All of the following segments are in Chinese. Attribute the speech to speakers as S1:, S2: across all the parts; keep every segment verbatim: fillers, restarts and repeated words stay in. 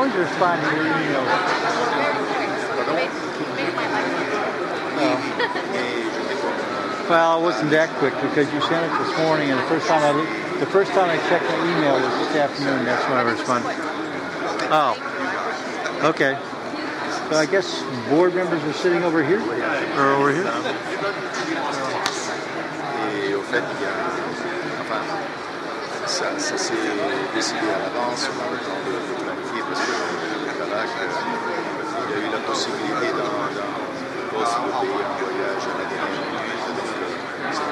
S1: always respond to your emails. Oh. Well, it wasn't that quick because you sent it this morning, and the first time I the first time I checked my email was this afternoon. That's when I responded. Oh, okay. So I guess board members are sitting over here or over here.
S2: Et au fait, il y a, enfin, ça, ça s'est décidé à l'avance, on a le temps de, de planifier parce que le Calac, il y a eu la possibilité dans, dans le poste de payer un voyage à la dernière minute, donc c'est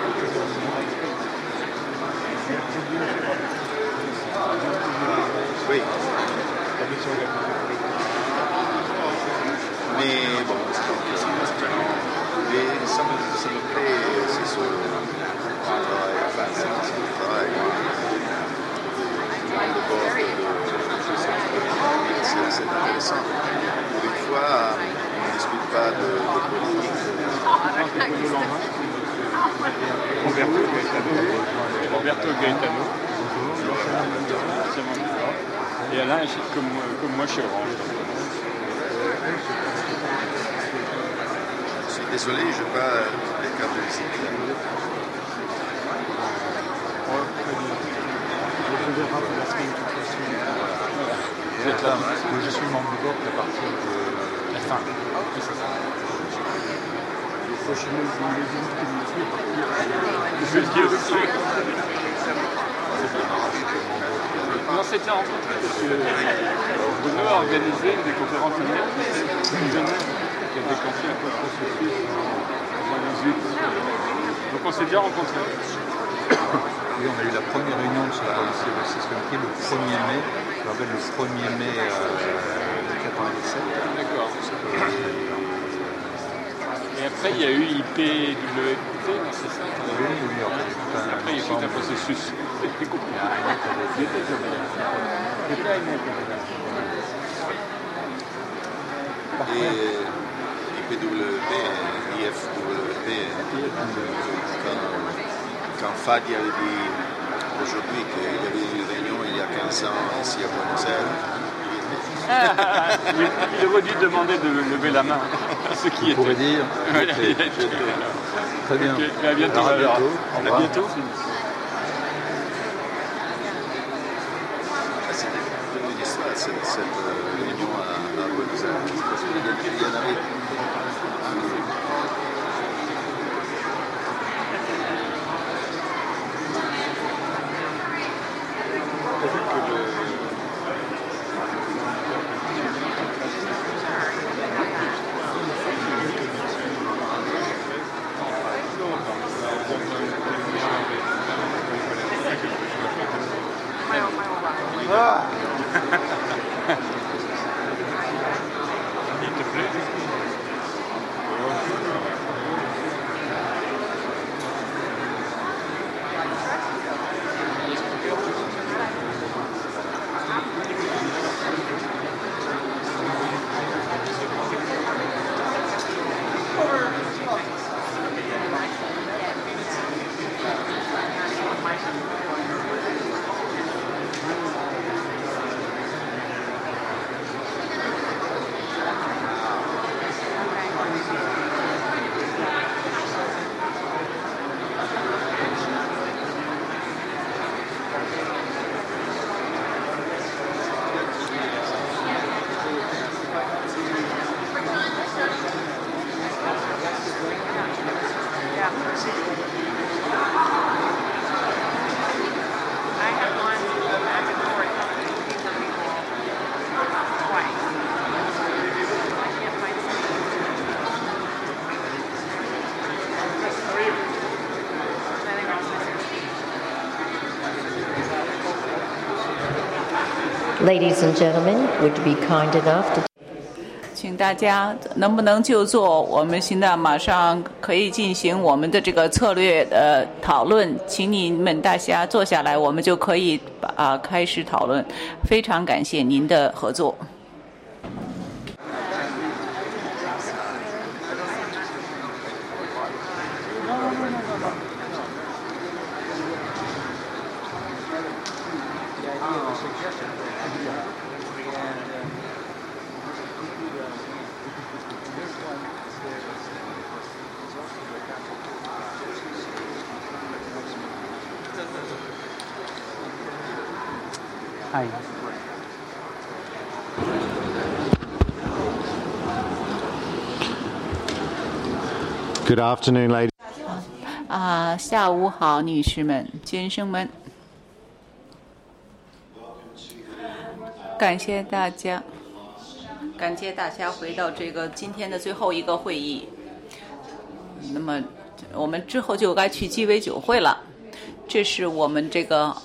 S2: oui. Mais bon, donc, mais ça me, ça me plaît, c'est ce travail, enfin, c'est un travail dans le bord de c'est assez intéressant. Pour une fois, on ne discute pas de, de politique.
S3: Roberto Gaetano, Roberto Gaetano, et Alain agit comme, comme moi chez Orange.
S2: Je suis désolé, je n'ai pas les câbles ici.
S1: Vous êtes là, je suis membre du groupe à partir de la fin.
S3: Non, c'était rencontré parce que Bruno a organisé des conférences hier, qui a déclenché un peu le processus en quatre-vingt-dix-huit. Donc on s'est déjà rencontrés.
S1: Oui, on a eu la première réunion de ce policy system le premier mai. Je me rappelle le premier mai euh, quatre-vingt-dix-sept.
S3: D'accord. Et après, il y a eu I P W T, non, c'est ça?
S1: Oui, oui, en fait,
S3: après, il y a tout un processus.
S2: Et I P W T, I F W T, quand, quand Fadi avait dit aujourd'hui qu'il y avait eu une réunion il y a quinze ans ici à Buenos Aires,
S3: il aurait dû demander de lever la main à ceux qui étaient.
S1: On pourrait dire.
S3: Okay.
S1: Okay. Très bien.
S3: Okay. À bientôt.
S1: Alors, à bientôt.
S3: À bientôt.
S2: c'était une histoire cette, cette réunion à, à Buenos Aires. Parce qu'il y en avait.
S1: Ah.
S3: Il te plaît?
S4: Ladies and gentlemen, would you be kind enough to
S5: 请大家能不能就坐？我们现在马上可以进行我们的这个策略的讨论，请你们大家坐下来，我们就可以啊开始讨论。非常感谢您的合作。
S1: The idea, the suggestion, and Hi.
S6: Good afternoon, ladies.
S5: 啊，下午好，女士们、先生们，感谢大家，感谢大家回到这个今天的最后一个会议。那么，我们之后就该去鸡尾酒会了。这是我们这个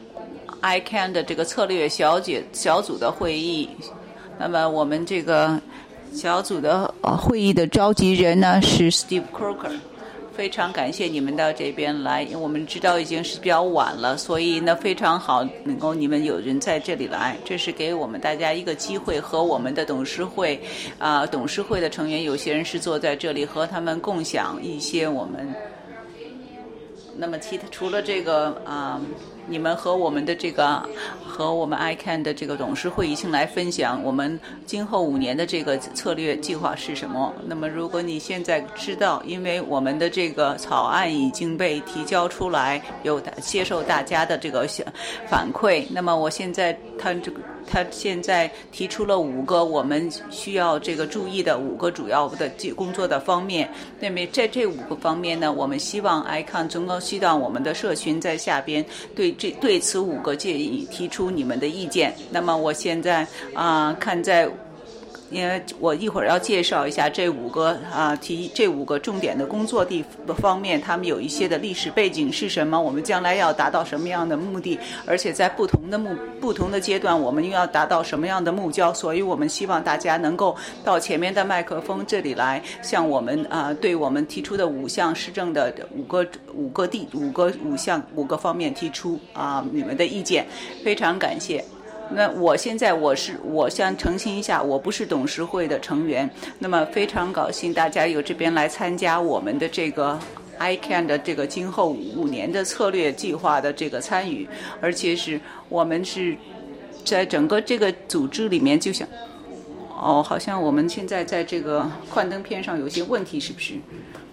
S5: I C A N 的这个策略小组小组的会议。那么，我们这个小组的会议的召集人呢是 Steve Croker。非常感谢你们到这边来，因为我们知道已经是比较晚了，所以呢非常好能够你们有人在这里来，这是给我们大家一个机会，和我们的董事会啊、呃、董事会的成员有些人是坐在这里，和他们共享一些我们。那么其他除了这个啊、呃，你们和我们的这个和我们 I C A N 的这个董事会一起来分享我们今后五年的这个策略计划是什么。那么如果你现在知道，因为我们的这个草案已经被提交出来，有接受大家的这个反馈，那么我现在他这个。他现在提出了五个我们需要这个注意的五个主要的工作的方面。那么在这五个方面呢，我们希望 I C A N 能够希望我们的社群在下边对这对此五个建议提出你们的意见。那么我现在啊、呃、看在。因为我一会儿要介绍一下这五个啊提这五个重点的工作地方面，他们有一些的历史背景是什么，我们将来要达到什么样的目的，而且在不同的目不同的阶段，我们又要达到什么样的目标。所以我们希望大家能够到前面的麦克风这里来，向我们啊对我们提出的五项施政的五个五个地五个五项五个方面提出啊你们的意见，非常感谢。那我现在我是我想澄清一下，我不是董事会的成员。那么非常高兴大家有这边来参加我们的这个 I C A N 的这个今后五年的策略计划的这个参与，而且是我们是在整个这个组织里面就想，哦，好像我们现在在这个幻灯片上有些问题，是不是？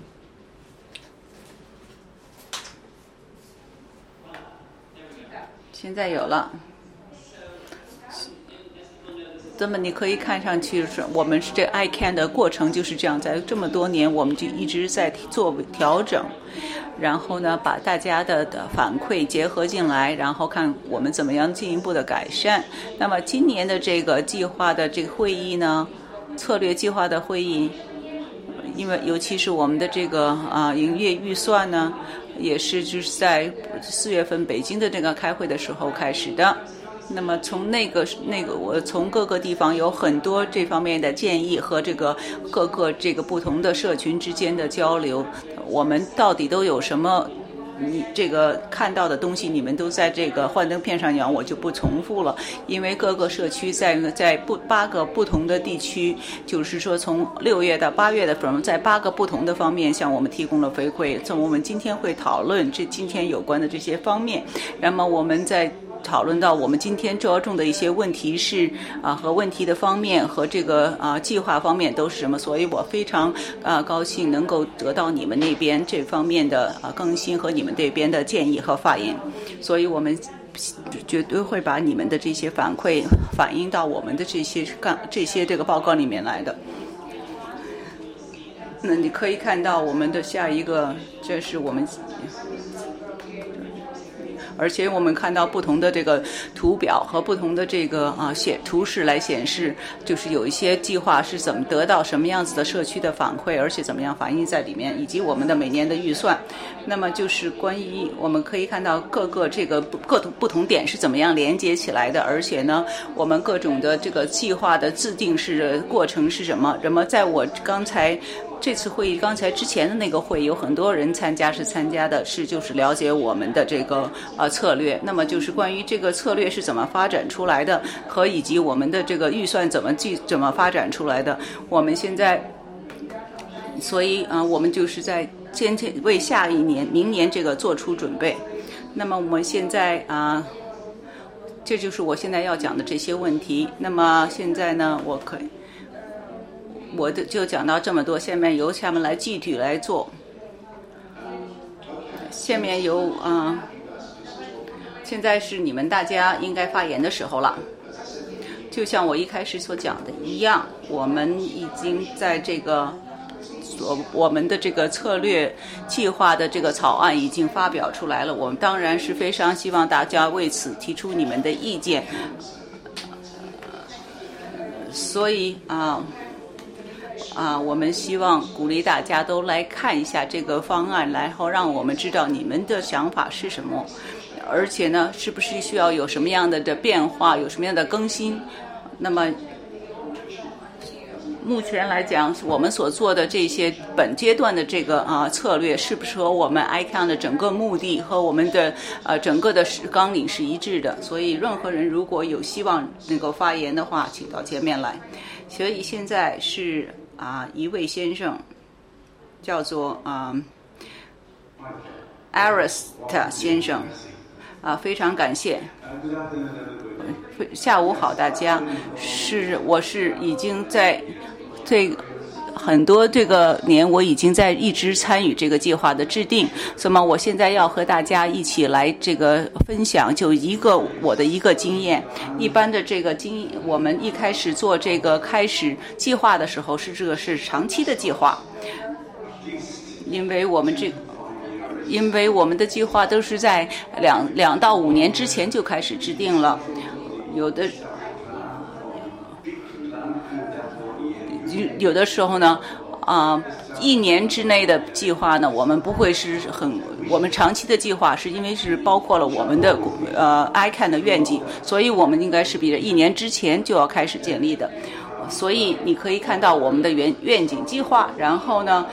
S5: 现在有了。那么你可以看上去是我们是这 I C A N 的过程就是这样，在这么多年我们就一直在做调整，然后呢把大家的的反馈结合进来，然后看我们怎么样进一步的改善。那么今年的这个计划的这个会议呢，策略计划的会议，因为尤其是我们的这个啊营业预算呢，也是就是在四月份北京的这个开会的时候开始的。那么从那个那个我从各个地方有很多这方面的建议和这个各个这个不同的社群之间的交流，我们到底都有什么你这个看到的东西，你们都在这个幻灯片上讲，我就不重复了。因为各个社区在在不八个不同的地区，就是说从六月到八月的份，在八个不同的方面向我们提供了回馈。从我们今天会讨论这今天有关的这些方面，那么我们在讨论到我们今天着重的一些问题是啊和问题的方面和这个啊计划方面都是什么，所以我非常啊高兴能够得到你们那边这方面的啊更新和你们这边的建议和发言，所以我们绝对会把你们的这些反馈反映到我们的这些干这些这个报告里面来的。那你可以看到我们的下一个，这是我们。而且我们看到不同的这个图表和不同的这个啊显图示来显示，就是有一些计划是怎么得到什么样子的社区的反馈，而且怎么样反映在里面，以及我们的每年的预算。那么就是关于我们可以看到各个这个各种不同点是怎么样连接起来的，而且呢，我们各种的这个计划的制定是过程是什么？那么在我刚才。这次会议刚才之前的那个会有很多人参加，是参加的是就是了解我们的这个呃策略，那么就是关于这个策略是怎么发展出来的，和以及我们的这个预算怎么计怎么发展出来的。我们现在，所以啊、呃，我们就是在先为下一年明年这个做出准备。那么我们现在啊、呃，这就是我现在要讲的这些问题。那么现在呢，我可以。我就讲到这么多，下面由他们来具体来做。下面由啊、呃， 现在是你们大家应该发言的时候了。就像我一开始所讲的一样，我们已经在这个所我们的这个策略计划的这个草案已经发表出来了。我们当然是非常希望大家为此提出你们的意见。所以啊啊，我们希望鼓励大家都来看一下这个方案，然后让我们知道你们的想法是什么，而且呢，是不是需要有什么样的的变化，有什么样的更新。那么目前来讲，我们所做的这些本阶段的这个啊策略，是不是和我们 I C A N 的整个目的和我们的呃整个的纲领是一致的？所以任何人如果有希望能够发言的话，请到前面来。所以现在是啊一位先生，叫做啊 Arist 先生，啊非常感谢。下午好，大家。是我是已经在这很多这个年，我已经在一直参与这个计划的制定。那么我现在要和大家一起来这个分享，就一个我的一个经验。一般的这个经，我们一开始做这个开始计划的时候，是这个是长期的计划，因为我们这个。因为我们的计划都是在两两到五年之前就开始制定了，有的有的时候呢，啊、呃，一年之内的计划呢，我们不会是很，我们长期的计划是因为是包括了我们的呃 I C A N 的愿景，所以我们应该是比一年之前就要开始建立的。所以你可以看到我们的愿愿景计划，然后呢。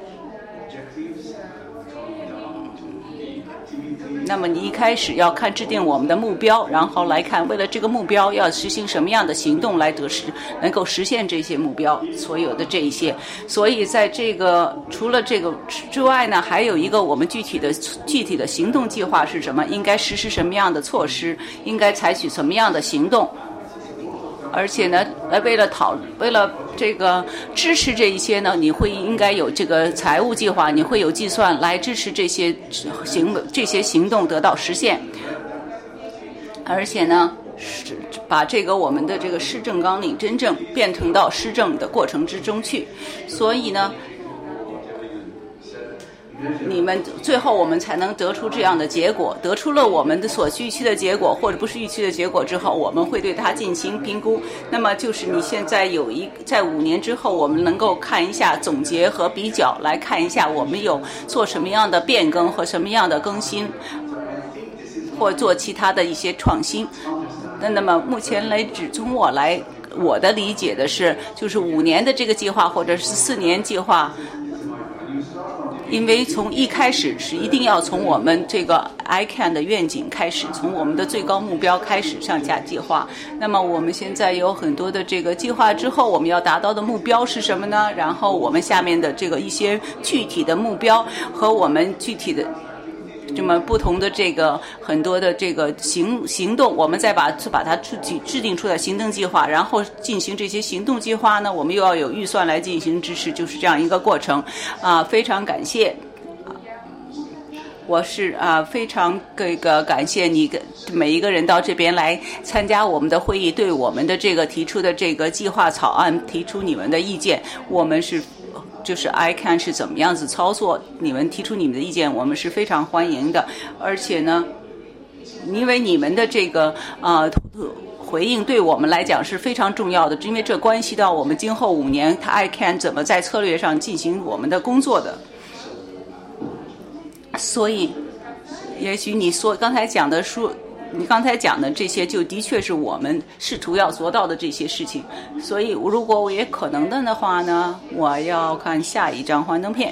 S5: 那么你一开始要看制定我们的目标，然后来看为了这个目标要实行什么样的行动来得实能够实现这些目标，所有的这一些。所以在这个除了这个之外呢，还有一个我们具体的具体的行动计划是什么？应该实施什么样的措施？应该采取什么样的行动？而且呢，呃，为了讨，为了这个支持这一些呢，你会应该有这个财务计划，你会有计算来支持这些行这些行动得到实现。而且呢，把这个我们的这个施政纲领真正变成到施政的过程之中去。所以呢，你们最后我们才能得出这样的结果，得出了我们的所预期的结果或者不是预期的结果之后，我们会对它进行评估。那么就是你现在有一在五年之后，我们能够看一下总结和比较，来看一下我们有做什么样的变更和什么样的更新，或做其他的一些创新。那那么目前来只从我来我的理解的是，就是五年的这个计划或者是四年计划。因为从一开始是一定要从我们这个 I C A N 的愿景开始，从我们的最高目标开始上下计划。那么我们现在有很多的这个计划之后，我们要达到的目标是什么呢？然后我们下面的这个一些具体的目标和我们具体的这么不同的这个很多的这个行行动，我们再把把它制制定出来行动计划，然后进行这些行动计划呢，我们又要有预算来进行支持，就是这样一个过程啊。非常感谢，我是啊非常这个感谢你每一个人到这边来参加我们的会议，对我们的这个提出的这个计划草案提出你们的意见，我们是。就是 I C A N 是怎么样子操作，你们提出你们的意见，我们是非常欢迎的。而且呢，因为你们的这个呃回应对我们来讲是非常重要的，因为这关系到我们今后五年它 I C A N 怎么在策略上进行我们的工作的。所以，也许你说刚才讲的说。你刚才讲的这些就的确是我们试图要做到的这些事情，所以如果我也可能的的话呢，我要看下一张幻灯片。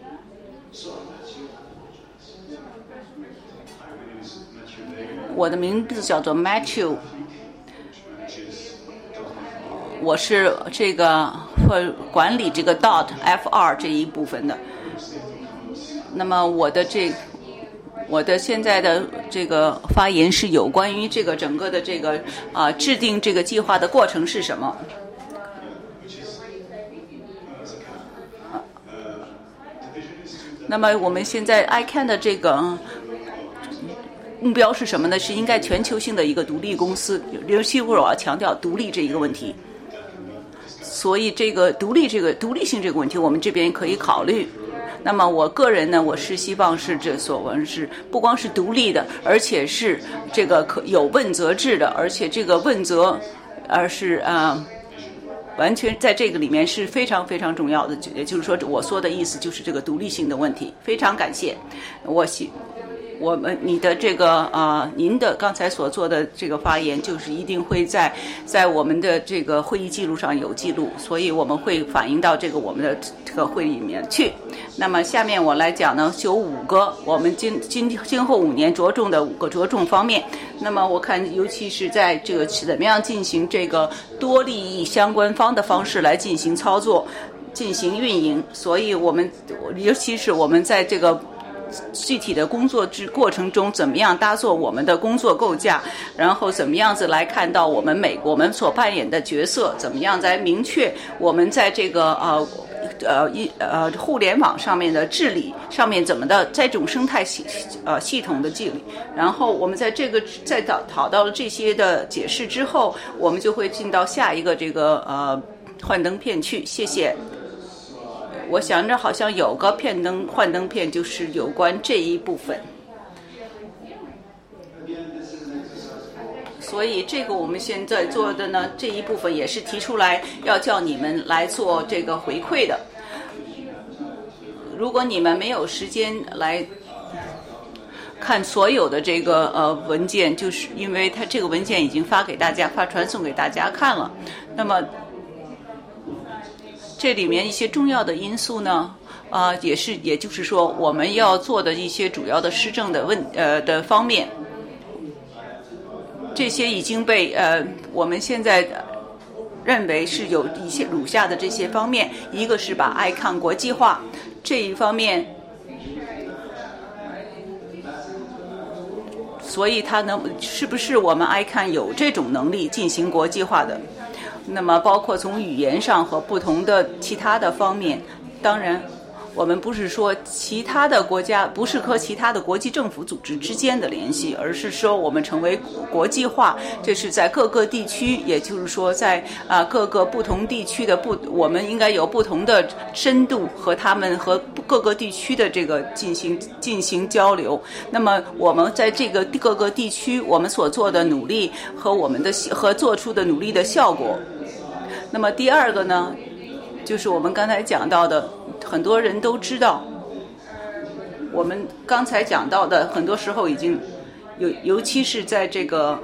S5: 我的名字叫做 Matthew， 我是这个会管理这个 dot F R 这一部分的。那么我的这我的现在的这个发言是有关于这个整个的这个啊、呃、制定这个计划的过程是什么？那么我们现在 I C A N 的这个目标是什么呢？是应该全球性的一个独立公司，尤其我要强调独立这一个问题。所以这个独立这个独立性这个问题，我们这边可以考虑。那么我个人呢，我是希望是这所谓是不光是独立的，而且是这个可有问责制的，而且这个问责，而是啊、呃，完全在这个里面是非常非常重要的。也就是说，我说的意思就是这个独立性的问题。非常感谢，我希。我们你的这个呃，您的刚才所做的这个发言，就是一定会在在我们的这个会议记录上有记录，所以我们会反映到这个我们的这个会议里面去。那么下面我来讲呢，有五个我们今今今后五年着重的五个着重方面。那么我看，尤其是在这个怎么样进行这个多利益相关方的方式来进行操作、进行运营，所以我们尤其是我们在这个。具体的工作之过程中，怎么样搭做我们的工作构架，然后怎么样子来看到我们每我们所扮演的角色，怎么样来明确我们在这个呃呃一呃互联网上面的治理上面怎么的在这种生态系呃系统的治理，然后我们在这个在讨讨到了这些的解释之后，我们就会进到下一个这个呃幻灯片去。谢谢。我想着好像有个片灯幻灯片，就是有关这一部分，所以这个我们现在做的呢，这一部分也是提出来要叫你们来做这个回馈的。如果你们没有时间来看所有的这个呃文件，就是因为它这个文件已经发给大家发传送给大家看了，那么这里面一些重要的因素呢，啊、呃，也是，也就是说，我们要做的一些主要的施政的问呃的方面，这些已经被呃我们现在认为是有一些如下的这些方面，一个是把 I C A N 国际化这一方面，所以它能是不是我们 I C A N 有这种能力进行国际化的？那么包括从语言上和不同的其他的方面，当然我们不是说其他的国家不是和其他的国际政府组织之间的联系，而是说我们成为国际化，这是在各个地区，也就是说在啊、呃、各个不同地区的不，我们应该有不同的深度和他们和各个地区的这个进行进行交流。那么我们在这个各个地区，我们所做的努力和我们的和做出的努力的效果。那么第二个呢，就是我们刚才讲到的，很多人都知道，我们刚才讲到的，很多时候已经有，尤其是在这个，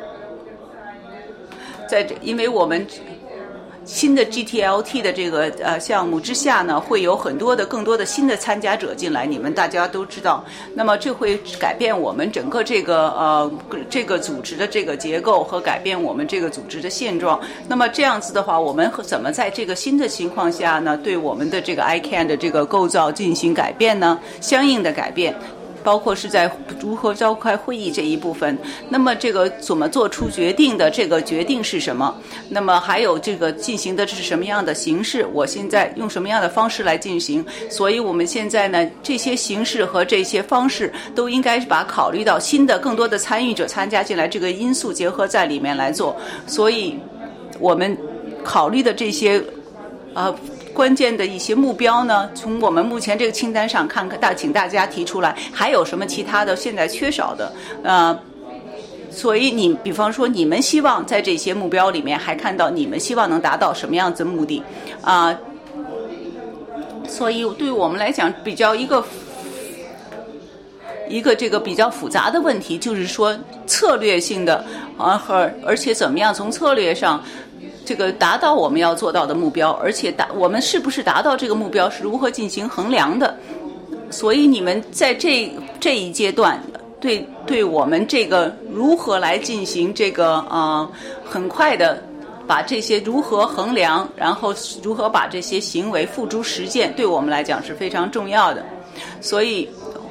S5: 在这，因为我们新的 G T L T 的这个呃项目之下呢，会有很多的更多的新的参加者进来，你们大家都知道。那么这会改变我们整个这个呃这个组织的这个结构和改变我们这个组织的现状。那么这样子的话，我们怎么在这个新的情况下呢，对我们的这个 I C A N 的这个构造进行改变呢？相应的改变。包括是在如何召开会议这一部分，那么这个怎么做出决定的这个决定是什么？那么还有这个进行的是什么样的形式？我现在用什么样的方式来进行？所以我们现在呢，这些形式和这些方式都应该把考虑到新的更多的参与者参加进来这个因素结合在里面来做。所以我们考虑的这些呃。关键的一些目标呢，从我们目前这个清单上看看，大请大家提出来，还有什么其他的现在缺少的？呃，所以你比方说，你们希望在这些目标里面还看到你们希望能达到什么样子的目的啊、呃？所以对我们来讲，比较一个一个这个比较复杂的问题，就是说策略性的啊，和而且怎么样从策略上。这个达到我们要做到的目标，而且达我们是不是达到这个目标是如何进行衡量的？所以你们在这这一阶段，对对我们这个如何来进行这个呃很快的把这些如何衡量，然后如何把这些行为付诸实践，对我们来讲是非常重要的。所以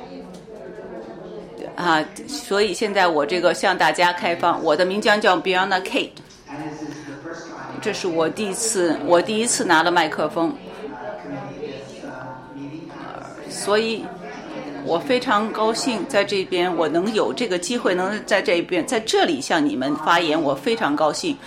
S5: 啊，所以现在我这个向大家开放，我的名将叫 Bianna Kate。这是我第一次，我第一次拿了麦克风，所以我非常高兴在这边我能有这个机会能在这边在这里向你们发言，我非常高兴。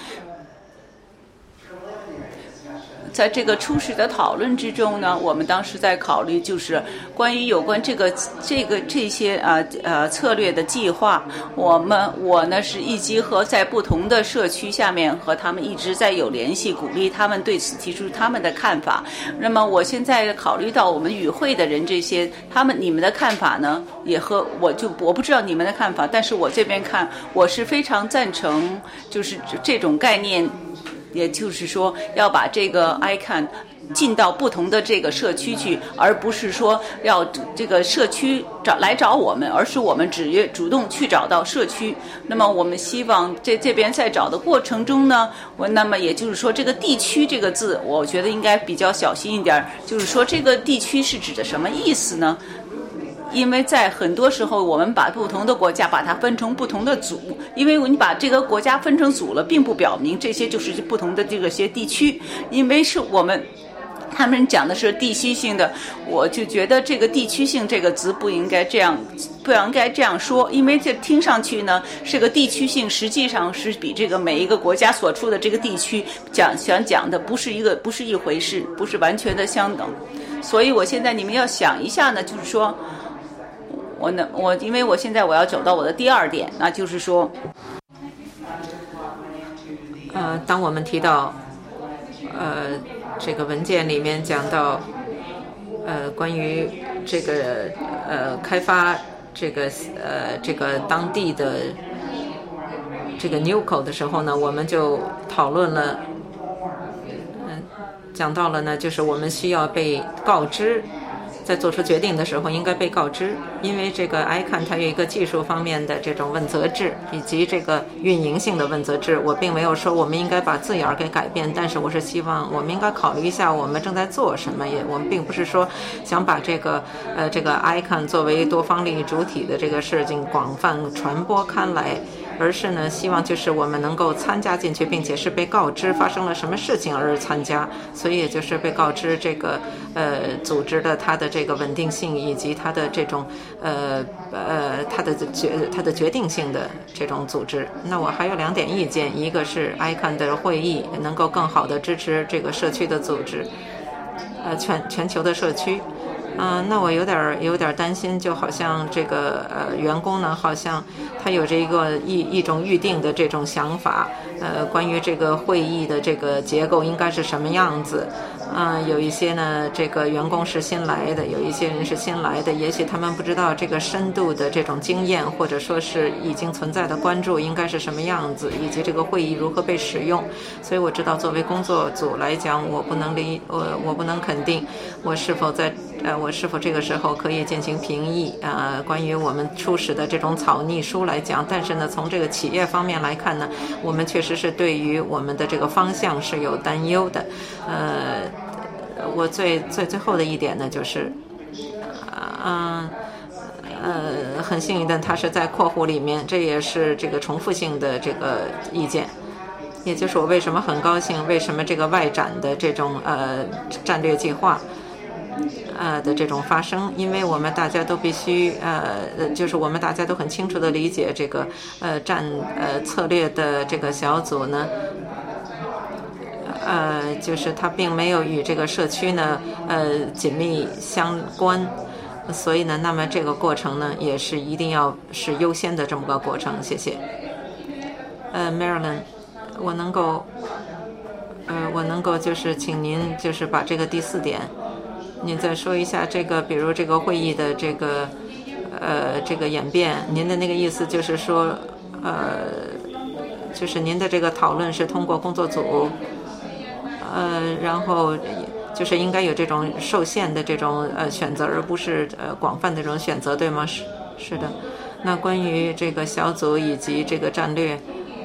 S5: 在这个初始的讨论之中呢，我们当时在考虑就是关于有关这个这个这些呃呃策略的计划，我们我呢是一集和在不同的社区下面和他们一直在有联系，鼓励他们对此提出他们的看法。那么我现在考虑到我们与会的人这些，他们你们的看法呢，也和我就我不知道你们的看法，但是我这边看我是非常赞成，就是这种概念。也就是说，要把这个 I C A N 进到不同的这个社区去，而不是说要这个社区找来找我们，而是我们只约主动去找到社区。那么我们希望这这边在找的过程中呢，我那么也就是说，这个地区这个字，我觉得应该比较小心一点。就是说，这个地区是指的什么意思呢？因为在很多时候，我们把不同的国家把它分成不同的组，因为你把这个国家分成组了，并不表明这些就是不同的这个些地区，因为是我们他们讲的是地区性的，我就觉得这个地区性这个词不应该这样，不应该这样说，因为这听上去呢是个地区性，实际上是比这个每一个国家所处的这个地区讲想讲的不是一个不是一回事，不是完全的相等。所以我现在你们要想一下呢，就是说。我呢，我因为我现在我要走到我的第二点，那就是说，
S7: 呃，当我们提到，呃，这个文件里面讲到，呃，关于这个呃开发这个呃这个当地的这个 Newco 的时候呢，我们就讨论了，嗯，讲到了呢，就是我们需要被告知。在做出决定的时候应该被告知，因为这个 I C A N 它有一个技术方面的这种问责制，以及这个运营性的问责制。我并没有说我们应该把字眼给改变，但是我是希望我们应该考虑一下我们正在做什么。也我们并不是说想把这个呃这个 I C A N 作为多方利益主体的这个事情广泛传播开来。而是呢，希望就是我们能够参加进去，并且是被告知发生了什么事情而参加，所以也就是被告知这个呃组织的它的这个稳定性以及它的这种呃呃它的决它的决定性的这种组织。那我还有两点意见，一个是 I C A N 的会议能够更好的支持这个社区的组织，呃全全球的社区。嗯、呃，那我有点有点担心，就好像这个呃员工呢，好像他有这个一一种预定的这种想法，呃，关于这个会议的这个结构应该是什么样子。嗯、呃，有一些呢，这个员工是新来的，有一些人是新来的，也许他们不知道这个深度的这种经验，或者说是已经存在的关注应该是什么样子，以及这个会议如何被使用。所以我知道，作为工作组来讲，我不能理我我不能肯定我是否在呃我是否这个时候可以进行评议。呃，关于我们初始的这种草拟书来讲，但是呢，从这个企业方面来看呢，我们确实是对于我们的这个方向是有担忧的。呃。我最最最后的一点呢，就是，嗯呃, 呃，很幸运的，它是在括弧里面，这也是这个重复性的这个意见，也就是我为什么很高兴，为什么这个外展的这种呃战略计划，呃的这种发生，因为我们大家都必须呃，就是我们大家都很清楚的理解这个呃战呃策略的这个小组呢。呃，就是它并没有与这个社区呢，呃，紧密相关，所以呢，那么这个过程呢，也是一定要是优先的这么个过程。谢谢。呃 ，Marilyn， 我能够，呃，我能够就是请您就是把这个第四点，您再说一下这个，比如这个会议的这个，呃，这个演变，您的那个意思就是说，呃，就是您的这个讨论是通过工作组。呃，然后就是应该有这种受限的这种呃选择，而不是呃广泛的这种选择，对吗？是是的。那关于这个小组以及这个战略，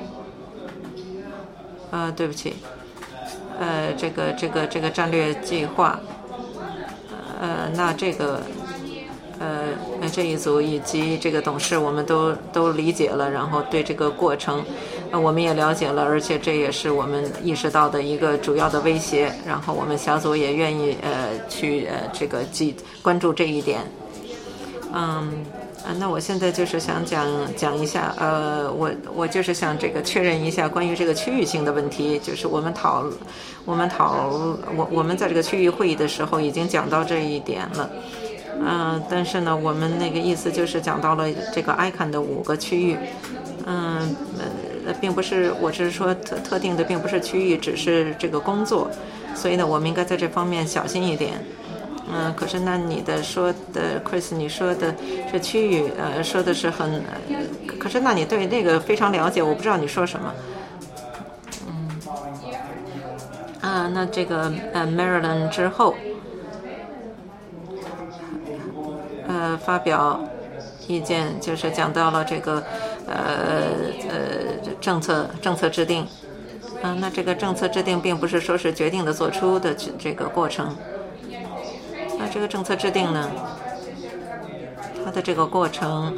S7: 呃，对不起，呃，这个这个这个战略计划，呃，那这个呃这一组以及这个董事，我们都都理解了，然后对这个过程。呃，我们也了解了，而且这也是我们意识到的一个主要的威胁。然后我们小组也愿意呃去呃这个记关注这一点。 嗯。啊，那我现在就是想讲讲一下，呃，我我就是想这个确认一下关于这个区域性的问题，就是我们讨我们讨我我们在这个区域会议的时候已经讲到这一点了，嗯、呃，但是呢，我们那个意思就是讲到了这个 I C A N 的五个区域，嗯呃，并不是，我只是说特特定的，并不是区域，只是这个工作，所以呢，我们应该在这方面小心一点。嗯，可是那你的说的 Chris， 你说的这区域，呃，说的是很，呃、可是那你对那个非常了解，我不知道你说什么。嗯，啊，那这个呃 Maryland 之后，呃，发表意见就是讲到了这个呃呃政策政策制定，啊，那这个政策制定并不是说是决定的做出的这个过程。那这个政策制定呢，它的这个过程，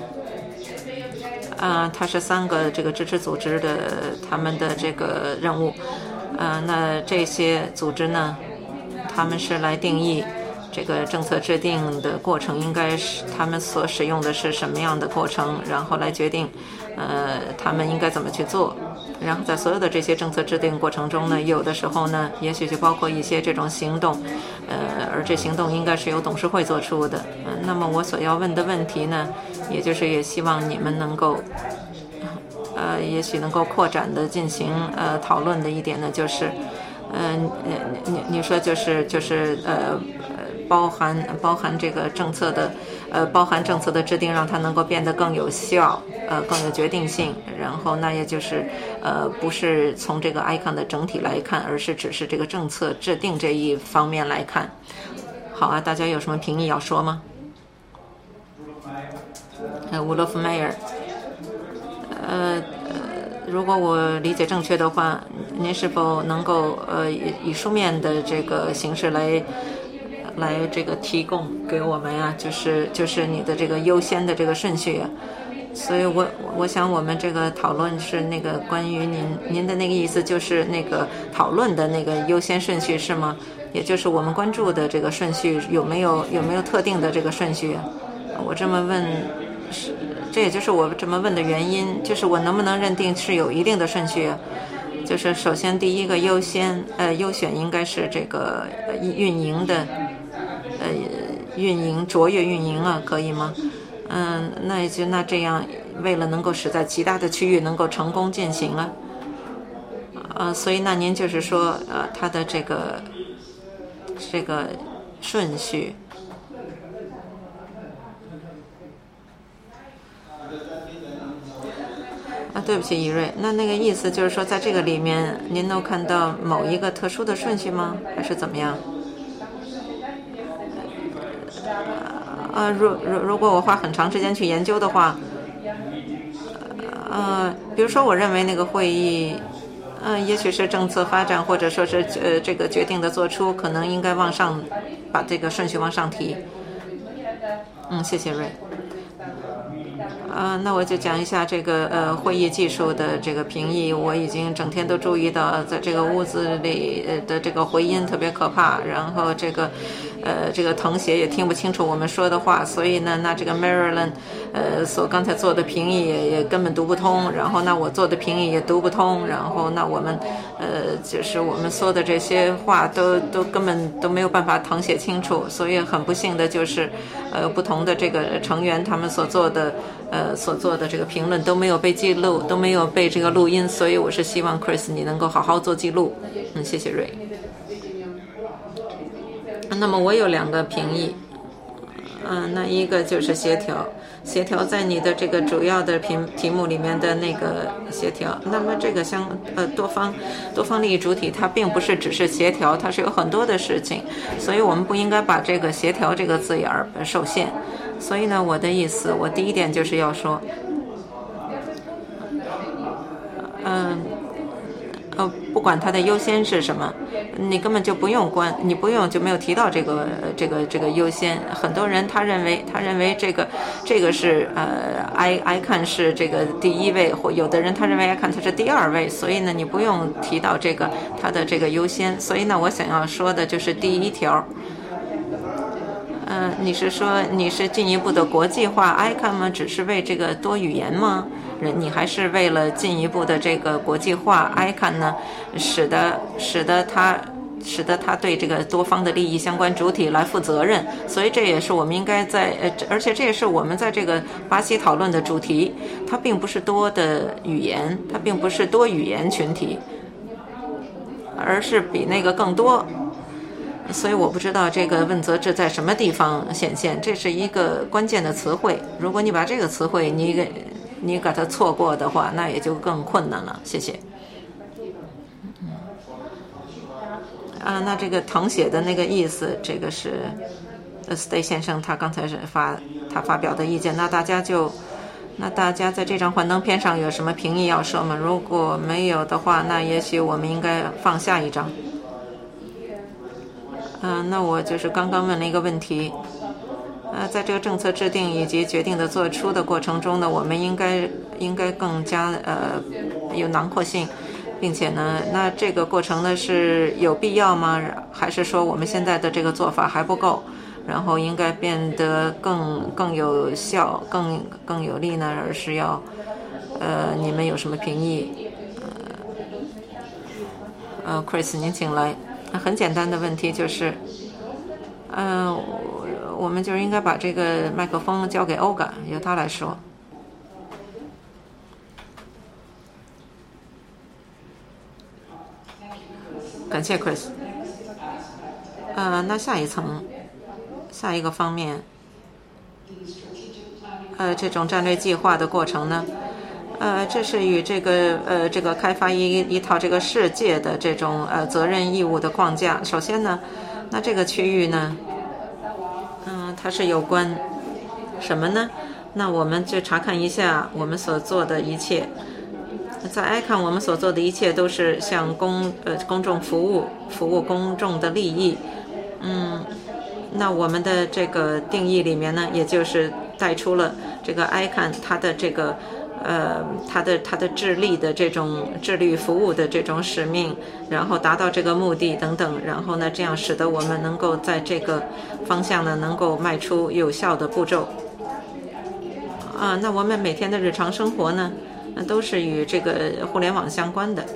S7: 啊、呃，它是三个这个支持组织的他们的这个任务，啊、呃，那这些组织呢，他们是来定义这个政策制定的过程应该是他们所使用的是什么样的过程，然后来决定，呃，他们应该怎么去做。然后在所有的这些政策制定过程中呢，有的时候呢，也许就包括一些这种行动，呃，而这行动应该是由董事会做出的。嗯、呃，那么我所要问的问题呢，也就是也希望你们能够，呃，也许能够扩展的进行呃讨论的一点呢，就是，嗯、呃，你你你说就是就是呃。包含包含这个政策的，呃，包含政策的制定，让它能够变得更有效，呃，更有决定性。然后那也就是，呃，不是从这个 I C A N 的整体来看，而是只是这个政策制定这一方面来看。好啊，大家有什么评议要说吗？呃，Wolof Meyer，呃。如果我理解正确的话，您是否能够呃以以书面的这个形式来来这个提供给我们呀？就是就是你的这个优先的这个顺序啊。所以我我想我们这个讨论是那个关于您您的那个意思，就是那个讨论的那个优先顺序是吗？也就是我们关注的这个顺序有没有有没有特定的这个顺序？我这么问是。这也就是我这么问的原因，就是我能不能认定是有一定的顺序？就是首先第一个优先，呃，优选应该是这个运营的，呃，运营卓越运营啊，可以吗？嗯，那也就那这样，为了能够使在其他的区域能够成功进行啊，呃，所以那您就是说，呃，它的这个这个顺序。啊，对不起，伊瑞，那那个意思就是说，在这个里面，您能看到某一个特殊的顺序吗？还是怎么样？呃，如如如果我花很长时间去研究的话，呃，比如说，我认为那个会议，呃，也许是政策发展，或者说是呃这个决定的做出，可能应该往上把这个顺序往上提。嗯，谢谢瑞。呃，那我就讲一下这个呃会议技术的这个评议。我已经整天都注意到，在这个屋子里的这个回音特别可怕，然后这个呃这个誊写也听不清楚我们说的话，所以呢，那这个 Maryland 呃所刚才做的评议也也根本读不通，然后那我做的评议也读不通，然后那我们呃就是我们说的这些话都都根本都没有办法誊写清楚，所以很不幸的就是呃不同的这个成员他们所做的。呃，所做的这个评论都没有被记录，都没有被这个录音，所以我是希望 Chris 你能够好好做记录。嗯，谢谢瑞。那么我有两个评议，嗯、呃，那一个就是协调，协调在你的这个主要的题题目里面的那个协调。那么这个相呃多方多方利益主体，它并不是只是协调，它是有很多的事情，所以我们不应该把这个协调这个字眼儿受限。所以呢，我的意思，我第一点就是要说，嗯，呃，不管它的优先是什么，你根本就不用关，你不用就没有提到这个这个这个优先。很多人他认为他认为这个这个是呃 I I C A N是这个第一位，或有的人他认为 I C A N它是第二位，所以呢，你不用提到这个它的这个优先。所以呢，我想要说的就是第一条。 呃，你是说你是进一步的国际化 I C A N 吗？只是为这个多语言吗？你还是为了进一步的这个国际化 I C A N 呢，使得使得它使得它对这个多方的利益相关主体来负责任？所以这也是我们应该在呃，而且这也是我们在这个巴西讨论的主题。它并不是多的语言，它并不是多语言群体，而是比那个更多。所以我不知道这个问责制在什么地方显现，这是一个关键的词汇。如果你把这个词汇你给你给它错过的话，那也就更困难了。谢谢。啊，那这个誊写的那个意思，这个是 Stay 先生他刚才是发他发表的意见。那大家就那大家在这张幻灯片上有什么评议要说吗？如果没有的话，那也许我们应该放下一张。嗯、呃，那我就是刚刚问了一个问题，呃，在这个政策制定以及决定的做出的过程中呢，我们应该应该更加呃有囊括性，并且呢，那这个过程呢是有必要吗？还是说我们现在的这个做法还不够，然后应该变得更更有效、更更有力呢？而是要呃，你们有什么评议？呃呃 ，Chris， 您请来。很简单的问题就是，呃，我们就是应该把这个麦克风交给欧嘎，由他来说。感谢 Chris。呃，那下一层，下一个方面，呃，这种战略计划的过程呢？呃，这是与这个呃这个开发一一套这个世界的这种呃责任义务的框架。首先呢，那这个区域呢，嗯、呃，它是有关什么呢？那我们就查看一下我们所做的一切。在 I C A N 我们所做的一切都是向公呃公众服务，服务公众的利益。嗯，那我们的这个定义里面呢，也就是带出了这个 I C A N 它的这个。呃，他的他的致力的这种致力服务的这种使命，然后达到这个目的等等，然后呢，这样使得我们能够在这个方向呢，能够迈出有效的步骤。啊，那我们每天的日常生活呢，那都是与这个互联网相关的。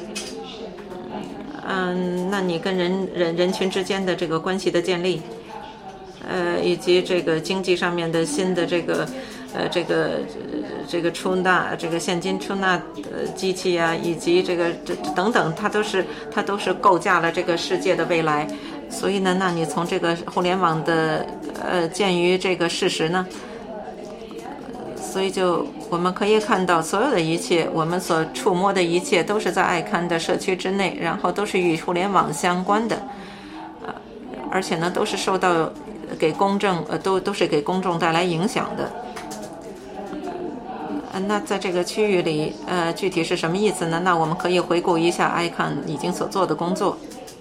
S7: 嗯，那你跟人人人群之间的这个关系的建立，呃，以及这个经济上面的新的这个。呃，这个这个出纳这个现金出纳呃机器啊，以及这个这等等，它都是它都是构架了这个世界的未来。所以呢，那你从这个互联网的呃，鉴于这个事实呢，所以就我们可以看到，所有的一切，我们所触摸的一切，都是在爱看的社区之内，然后都是与互联网相关的，呃，而且呢，都是受到给公正呃，都都是给公众带来影响的。那在这个区域里，呃，具体是什么意思呢？那我们可以回顾一下 I C A N 已经所做的工作。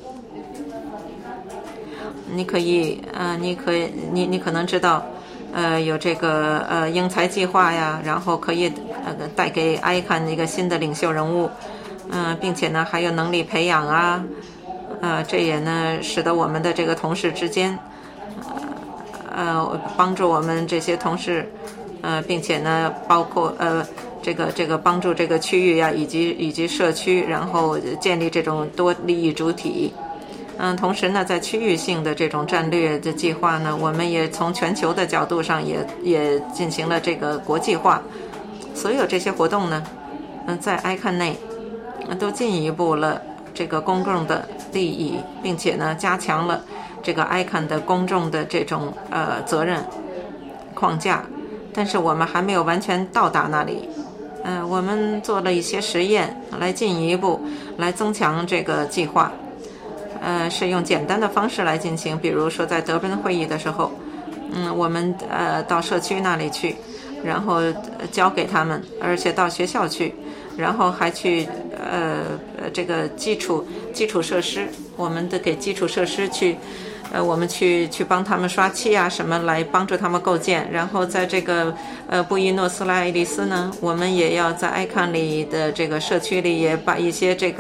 S7: 你可以，呃，你可以，你你可能知道，呃，有这个呃英才计划呀，然后可以呃带给 I C A N 一个新的领袖人物，嗯、呃，并且呢还有能力培养啊，呃，这也呢使得我们的这个同事之间，呃，帮助我们这些同事。呃，并且呢，包括呃，这个这个帮助这个区域呀、啊，以及以及社区，然后建立这种多利益主体。嗯，同时呢，在区域性的这种战略的计划呢，我们也从全球的角度上也也进行了这个国际化。所有这些活动呢，嗯，在 I C A N 内都进一步了这个公共的利益，并且呢，加强了这个 I C A N 的公众的这种呃责任框架。但是我们还没有完全到达那里，嗯、呃，我们做了一些实验，来进一步来增强这个计划，呃，是用简单的方式来进行，比如说在德宾会议的时候，嗯，我们呃到社区那里去，然后教给他们，而且到学校去，然后还去呃这个基础基础设施，我们的给基础设施去。呃，我们去去帮他们刷漆啊，什么来帮助他们构建。然后在这个呃布宜诺斯拉艾利斯呢，我们也要在 I C A N 里的这个社区里也把一些这个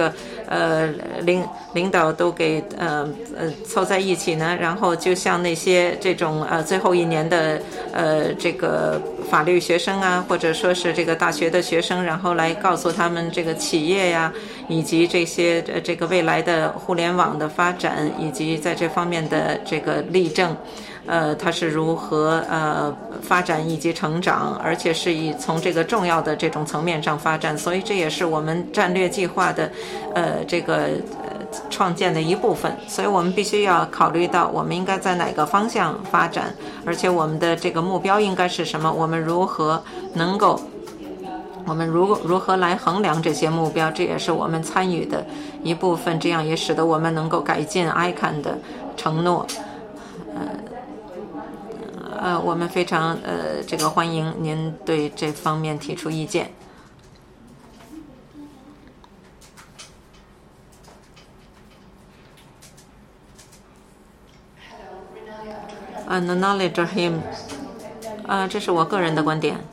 S7: 呃领领导都给呃呃凑在一起呢，然后就像那些这种呃最后一年的呃这个法律学生啊，或者说是这个大学的学生，然后来告诉他们这个企业呀，以及这些呃这个未来的互联网的发展，以及在这方面的这个例证。呃，它是如何呃发展以及成长，而且是以从这个重要的这种层面上发展，所以这也是我们战略计划的呃这个呃创建的一部分。所以我们必须要考虑到我们应该在哪个方向发展，而且我们的这个目标应该是什么，我们如何能够。我们如如何来衡量这些目标，这也是我们参与的一部分，这样也使得我们能够改进 I C A N 的承诺。呃呃，我们非常呃这个欢迎您对这方面提出意见。啊 ，Nonali Rahim， 啊，这是我个人的观点。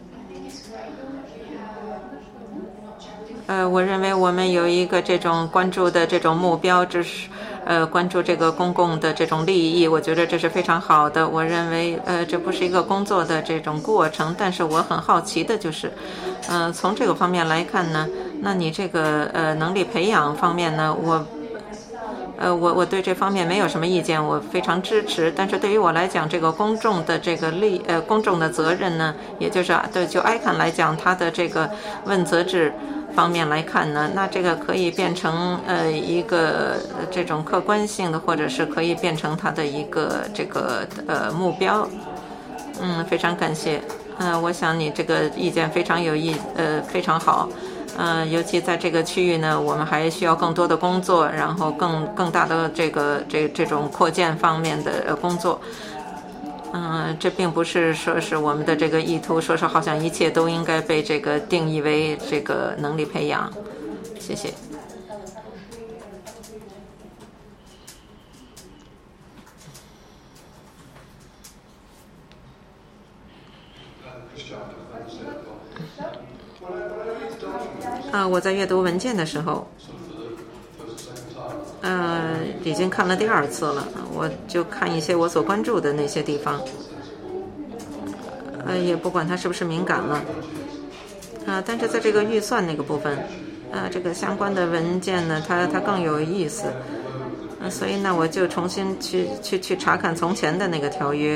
S7: 呃，我认为我们有一个这种关注的这种目标，就是呃关注这个公共的这种利益，我觉得这是非常好的。我认为呃这不是一个工作的这种过程，但是我很好奇的就是，呃从这个方面来看呢，那你这个呃能力培养方面呢，我。呃，我我对这方面没有什么意见，我非常支持。但是对于我来讲，这个公众的这个利呃公众的责任呢，也就是对就 I C A N 来讲，它的这个问责制方面来看呢，那这个可以变成呃一个这种客观性的，或者是可以变成它的一个这个呃目标。嗯，非常感谢。嗯、呃，我想你这个意见非常有意呃非常好。呃，尤其在这个区域呢，我们还需要更多的工作，然后更更大的这个这这种扩建方面的工作。嗯、呃，这并不是说是我们的这个意图，说是好像一切都应该被这个定义为这个能力培养。谢谢。啊，我在阅读文件的时候，呃，已经看了第二次了。我就看一些我所关注的那些地方，呃，也不管它是不是敏感了，啊、呃，但是在这个预算那个部分，呃，这个相关的文件呢，它它更有意思，呃，所以呢，我就重新去去去查看从前的那个条约，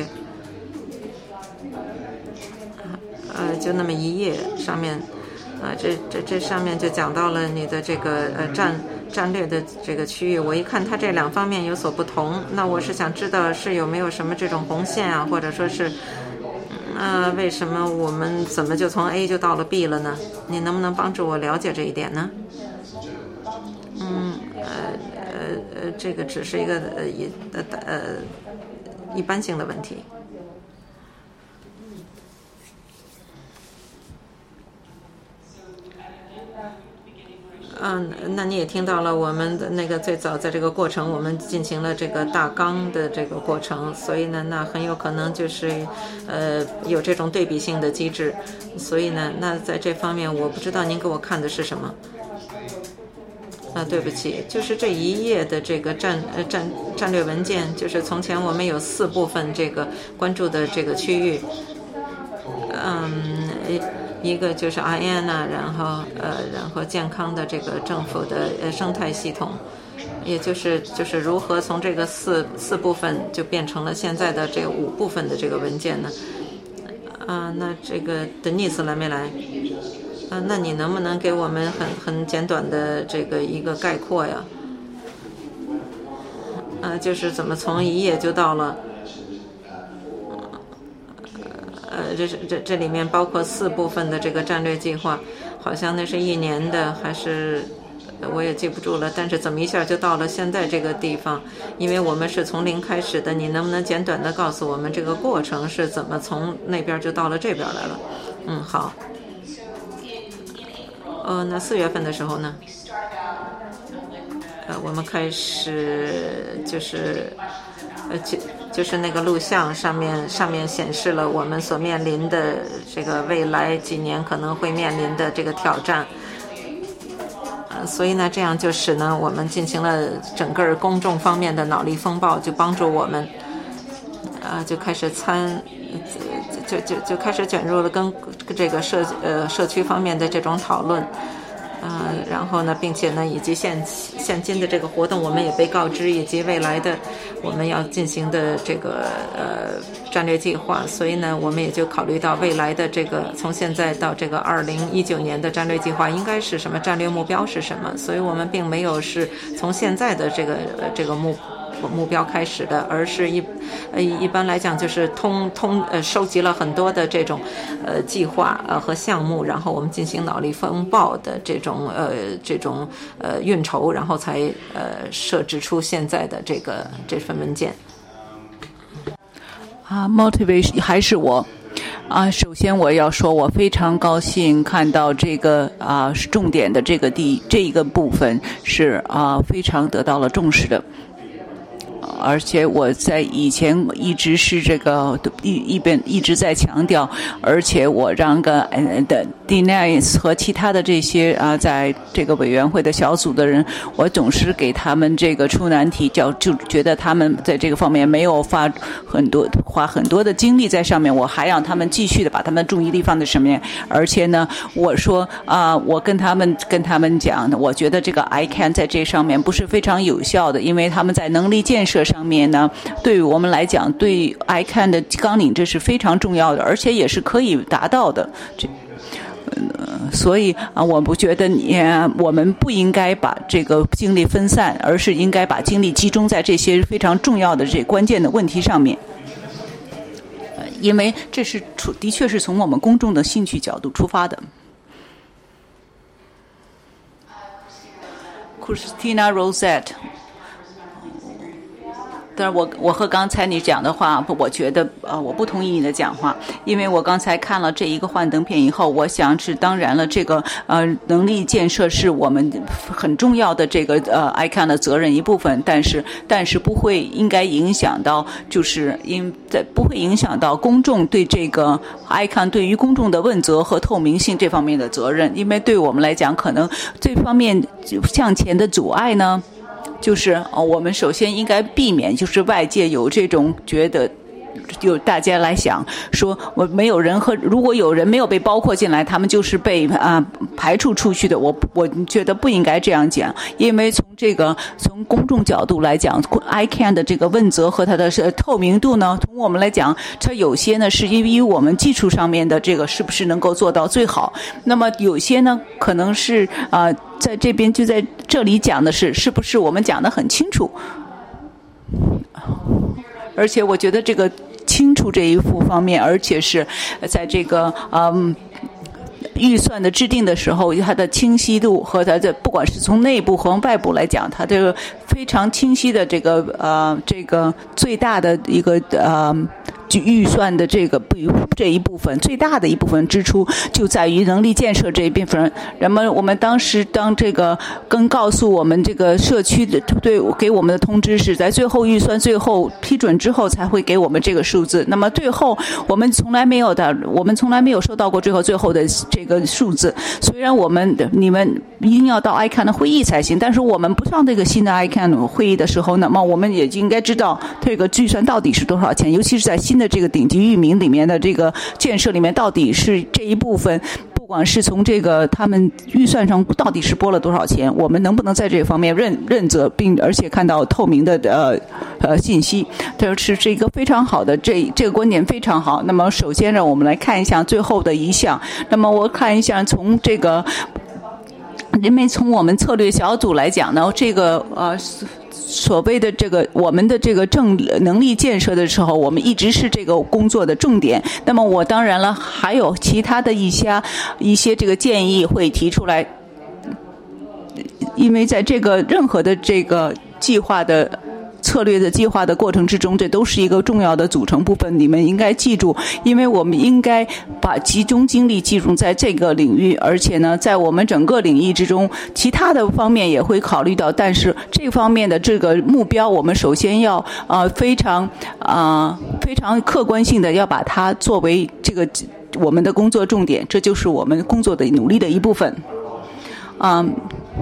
S7: 呃，就那么一页上面。啊，这这这上面就讲到了你的这个呃战战略的这个区域。我一看它这两方面有所不同，那我是想知道是有没有什么这种红线啊，或者说是，呃，为什么我们怎么就从 A 就到了 B 了呢？你能不能帮助我了解这一点呢？嗯，呃呃呃，这个只是一个呃一呃呃一般性的问题。嗯，那你也听到了我们的那个最早在这个过程，我们进行了这个大纲的这个过程，所以呢，那很有可能就是呃有这种对比性的机制，所以呢，那在这方面我不知道您给我看的是什么。啊，对不起，就是这一页的这个战呃战战略文件，就是从前我们有四部分这个关注的这个区域，嗯。一个就是 I N 啊，然后呃，然后健康的这个政府的呃生态系统，也就是就是如何从这个四四部分就变成了现在的这五部分的这个文件呢？啊，那这个德尼斯来没来？啊，那你能不能给我们很很简短的这个一个概括呀？啊，就是怎么从一页就到了。呃，这是这这里面包括四部分的这个战略计划，好像那是一年的，还是我也记不住了。但是怎么一下就到了现在这个地方？因为我们是从零开始的，你能不能简短的告诉我们这个过程是怎么从那边就到了这边来了？嗯，好。呃，那四月份的时候呢？呃，我们开始就是呃就。就是那个录像上面上面显示了我们所面临的这个未来几年可能会面临的这个挑战， 所以呢，这样就使呢我们进行了整个公众方面的脑力风暴，就帮助我们，啊、呃，就开始参，就就就开始卷入了跟这个社呃社区方面的这种讨论。呃，然后呢，并且呢，以及现现今的这个活动，我们也被告知，以及未来的我们要进行的这个呃战略计划，所以呢，我们也就考虑到未来的这个从现在到这个二零一九年的战略计划应该是什么，战略目标是什么，所以我们并没有是从现在的这个呃这个目。目标开始的，而是一呃一般来讲就是通通呃收集了很多的这种呃计划呃和项目，然后我们进行脑力风暴的这种呃这种呃运筹，然后才呃设置出现在的这个这份文件。
S5: 啊 ，motivation 还是我。啊，首先我要说，我非常高兴看到这个啊重点的这个第这一个部分是啊非常得到了重视的。而且我在以前一直是这个一一边一直在强调，而且我让个呃的 Denise 和其他的这些啊，在这个委员会的小组的人，我总是给他们这个出难题，叫就觉得他们在这个方面没有花很多花很多的精力在上面，我还让他们继续的把他们的注意力放在上面。而且呢，我说啊，我跟他们跟他们讲，我觉得这个 I C A N 在这上面不是非常有效的，因为他们在能力建设上面呢，对于我们来讲，对 I C A N 的纲领这是非常重要的，而且也是可以达到的。这，呃、所以啊，我不觉得你我们不应该把这个精力分散，而是应该把精力集中在这些非常重要的这关键的问题上面。因为这是出的确是从我们公众的兴趣角度出发的。Christina Rosette。但是我我和刚才你讲的话，我觉得呃我不同意你的讲话，因为我刚才看了这一个幻灯片以后，我想是当然了，这个呃能力建设是我们很重要的这个呃 I C A N 的责任一部分，但是但是不会应该影响到，就是因在不会影响到公众对这个 I C A N 对于公众的问责和透明性这方面的责任，因为对我们来讲，可能这方面向前的阻碍呢。就是哦，我们首先应该避免，就是外界有这种觉得，有大家来想说，我没有人和如果有人没有被包括进来，他们就是被啊排除出去的。我我觉得不应该这样讲，因为从这个从公众角度来讲 ，I C A N 的这个问责和它的透明度呢，从我们来讲，它有些呢是因为我们技术上面的这个是不是能够做到最好，那么有些呢可能是啊。呃在这边就在这里讲的是，是不是我们讲得很清楚？而且我觉得这个清楚这一副方面，而且是在这个嗯预算的制定的时候，它的清晰度和它的不管是从内部和外部来讲，它这个非常清晰的这个呃这个最大的一个呃。预算的这个这一部分最大的一部分支出就在于能力建设这一部分。那么我们当时当这个跟告诉我们这个社区的对给我们的通知是在最后预算最后批准之后才会给我们这个数字。那么最后我们从来没有的，我们从来没有收到过最后最后的这个数字。虽然我们你们一定要到 I C A N 的会议才行，但是我们不上这个新的 I C A N 会议的时候，那么我们也应该知道这个预算到底是多少钱，尤其是在新的这个顶级域名里面的这个建设里面，到底是这一部分，不管是从这个他们预算上到底是拨了多少钱，我们能不能在这方面认认责，并而且看到透明的呃呃信息，这是这个非常好的这这个观点非常好。那么首先让我们来看一下最后的一项，那么我看一下从这个。因为从我们策略小组来讲呢，这个呃所谓的这个我们的这个正能力建设的时候，我们一直是这个工作的重点。那么我当然了，还有其他的一些一些这个建议会提出来，因为在这个任何的这个计划的。策略的计划的过程之中，这都是一个重要的组成部分，你们应该记住，因为我们应该把集中精力集中在这个领域，而且呢在我们整个领域之中其他的方面也会考虑到，但是这方面的这个目标我们首先要呃非常啊、呃、非常客观性的要把它作为这个我们的工作重点，这就是我们工作的努力的一部分。嗯，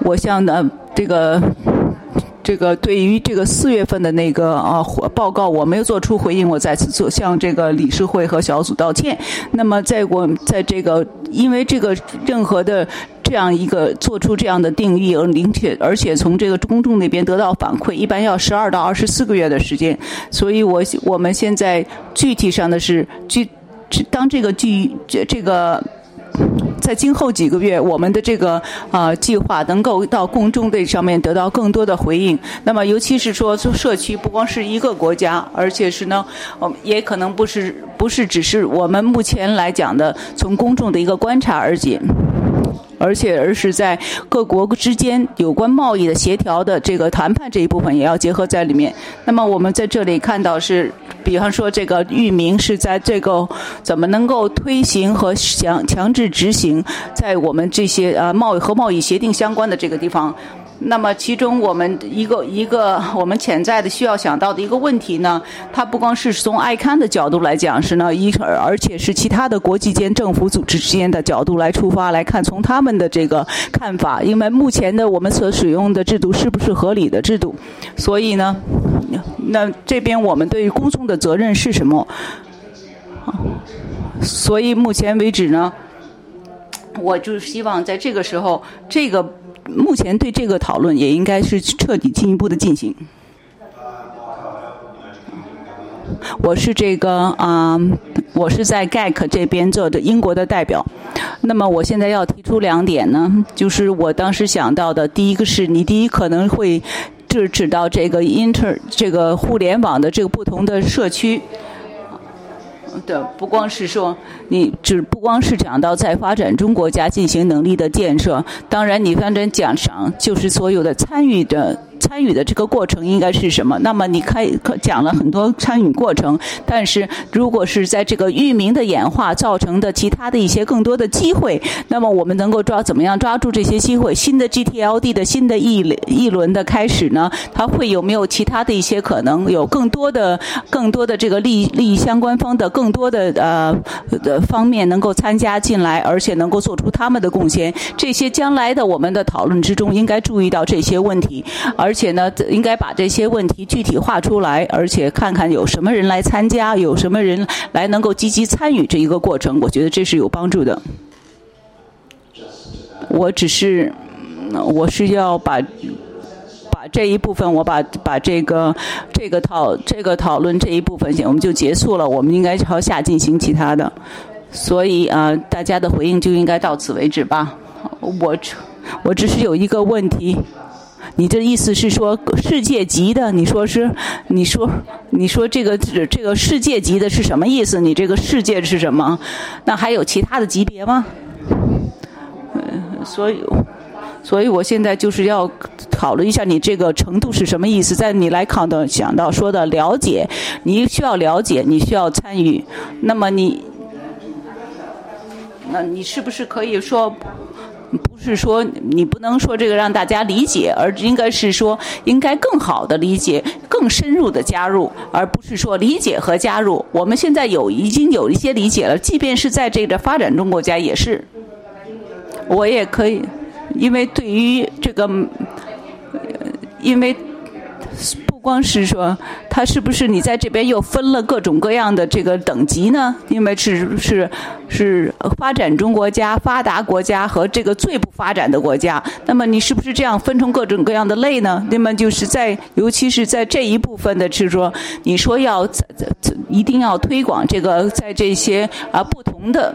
S5: 我向呢这个。这个对于这个四月份的那个啊报告，我没有做出回应，我再次做向这个理事会和小组道歉。那么在我在这个因为这个任何的这样一个做出这样的定义，而并且而且从这个公众那边得到反馈，一般要十二到二十四个月的时间。所以我我们现在具体上的是具当这个具这这个。在今后几个月，我们的这个呃计划能够到公众这上面得到更多的回应。那么，尤其是说社区不光是一个国家，而且是呢，呃、也可能不是不是只是我们目前来讲的从公众的一个观察而言。而且，而是在各国之间有关贸易的协调的这个谈判这一部分也要结合在里面。那么，我们在这里看到是，比方说这个域名是在这个怎么能够推行和强强制执行，在我们这些呃贸易和贸易协定相关的这个地方。那么，其中我们一个一个我们潜在的需要想到的一个问题呢，它不光是从 I C A N 的角度来讲是呢，一而且是其他的国际间政府组织之间的角度来出发来看，从他们的这个看法，因为目前的我们所使用的制度是不是合理的制度？所以呢，那这边我们对于公众的责任是什么？所以目前为止呢，我就希望在这个时候，这个。目前对这个讨论也应该是彻底进一步的进行。我是这个啊、呃，我是在 G A C 这边做的英国的代表。那么我现在要提出两点呢，就是我当时想到的，第一个是你第一可能会指指到这个 inter 这个互联网的这个不同的社区。对，不光是说你只不光是讲到在发展中国家进行能力的建设，当然你反正讲上就是所有的参与的参与的这个过程应该是什么？那么你开讲了很多参与过程，但是如果是在这个域名的演化造成的其他的一些更多的机会，那么我们能够抓怎么样抓住这些机会？新的 G T L D 的新的一一轮的开始呢，它会有没有其他的一些可能有更多的更多的这个利益利益相关方的更多的呃的方面能够参加进来，而且能够做出他们的贡献？这些将来的我们的讨论之中应该注意到这些问题。而且呢，应该把这些问题具体化出来，而且看看有什么人来参加，有什么人来能够积极参与这一个过程，我觉得这是有帮助的。我只是，我是要把把这一部分，我把把这个这个讨这个讨论这一部分我们就结束了，我们应该朝下进行其他的。所以啊、呃，大家的回应就应该到此为止吧。我我只是有一个问题。你的意思是说世界级的？你说是？你说你说这个这个世界级的是什么意思？你这个世界是什么？那还有其他的级别吗？嗯，所以所以我现在就是要考虑一下你这个程度是什么意思。在你来看的想到说的了解，你需要了解，你需要参与。那么你，那你是不是可以说？不是说你不能说这个让大家理解，而应该是说应该更好的理解，更深入的加入，而不是说理解和加入。我们现在有已经有一些理解了，即便是在这个发展中国家也是。我也可以，因为对于这个，因为不光是说它是不是你在这边又分了各种各样的这个等级呢？因为是是是发展中国家、发达国家和这个最不发展的国家，那么你是不是这样分成各种各样的类呢？那么就是在尤其是在这一部分的是说，你说要一定要推广这个在这些啊不同的。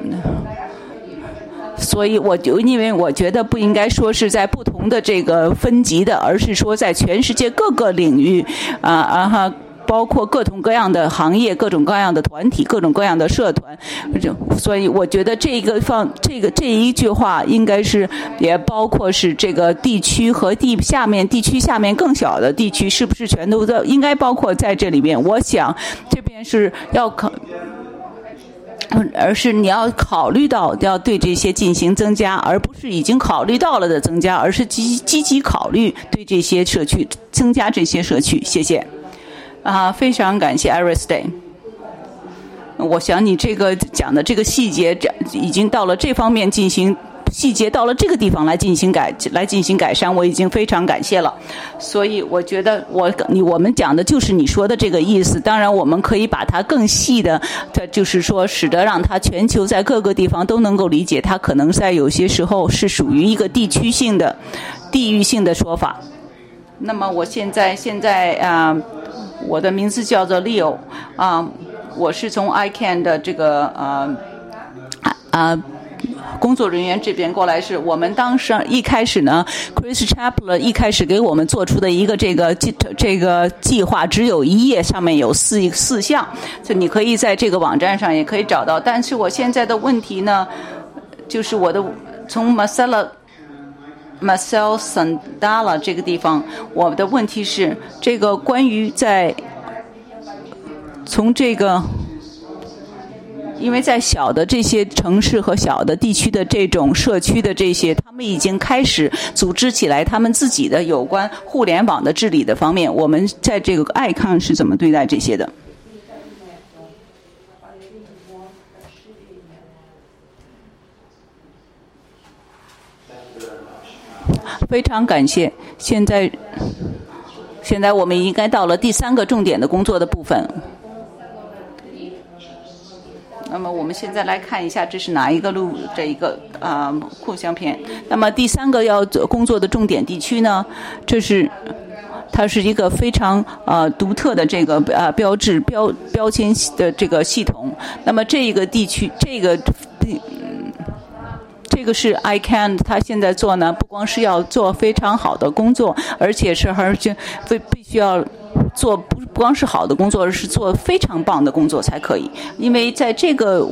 S5: 所以我就因为我觉得不应该说是在不同的这个分级的，而是说在全世界各个领域啊啊哈，包括各种各样的行业、各种各样的团体、各种各样的社团。所以我觉得这个放这个这一句话应该是也包括是这个地区和地下面地区下面更小的地区，是不是全都在应该包括在这里面？我想这边是要考。而是你要考虑到要对这些进行增加，而不是已经考虑到了的增加，而是积积极考虑对这些社区增加这些社区。谢谢。啊，非常感谢 Iris Day。我想你这个讲的这个细节，已经到了这方面进行细节到了这个地方来进行改来进行改善，我已经非常感谢了。所以我觉得我你我们讲的就是你说的这个意思。当然我们可以把它更细的，它就是说使得让它全球在各个地方都能够理解，它可能在有些时候是属于一个地区性的地域性的说法。那么我现在现在啊、呃，我的名字叫做 Leo 啊、呃，我是从 I C A N 的这个呃啊。呃工作人员这边过来，是我们当时一开始呢 Chris Chapler 一开始给我们做出的一个这个这个计划，只有一页，上面有四四项，就你可以在这个网站上也可以找到。但是我现在的问题呢，就是我的从 Marcella Marcel Sandala 这个地方，我的问题是这个关于在从这个。因为在小的这些城市和小的地区的这种社区的这些，他们已经开始组织起来他们自己的有关互联网的治理的方面，我们在这个 I C A N 是怎么对待这些的？非常感谢。现在，现在我们应该到了第三个重点的工作的部分。那么我们现在来看一下，这是哪一个路这一个啊、呃、扩香片。那么第三个要工作的重点地区呢，这是它是一个非常呃独特的这个呃标志标标签的这个系统。那么这个地区这个地。这个是 I C A N 他现在做呢，不光是要做非常好的工作，而且是而且必必须要做不不光是好的工作，而是做非常棒的工作才可以。因为在这个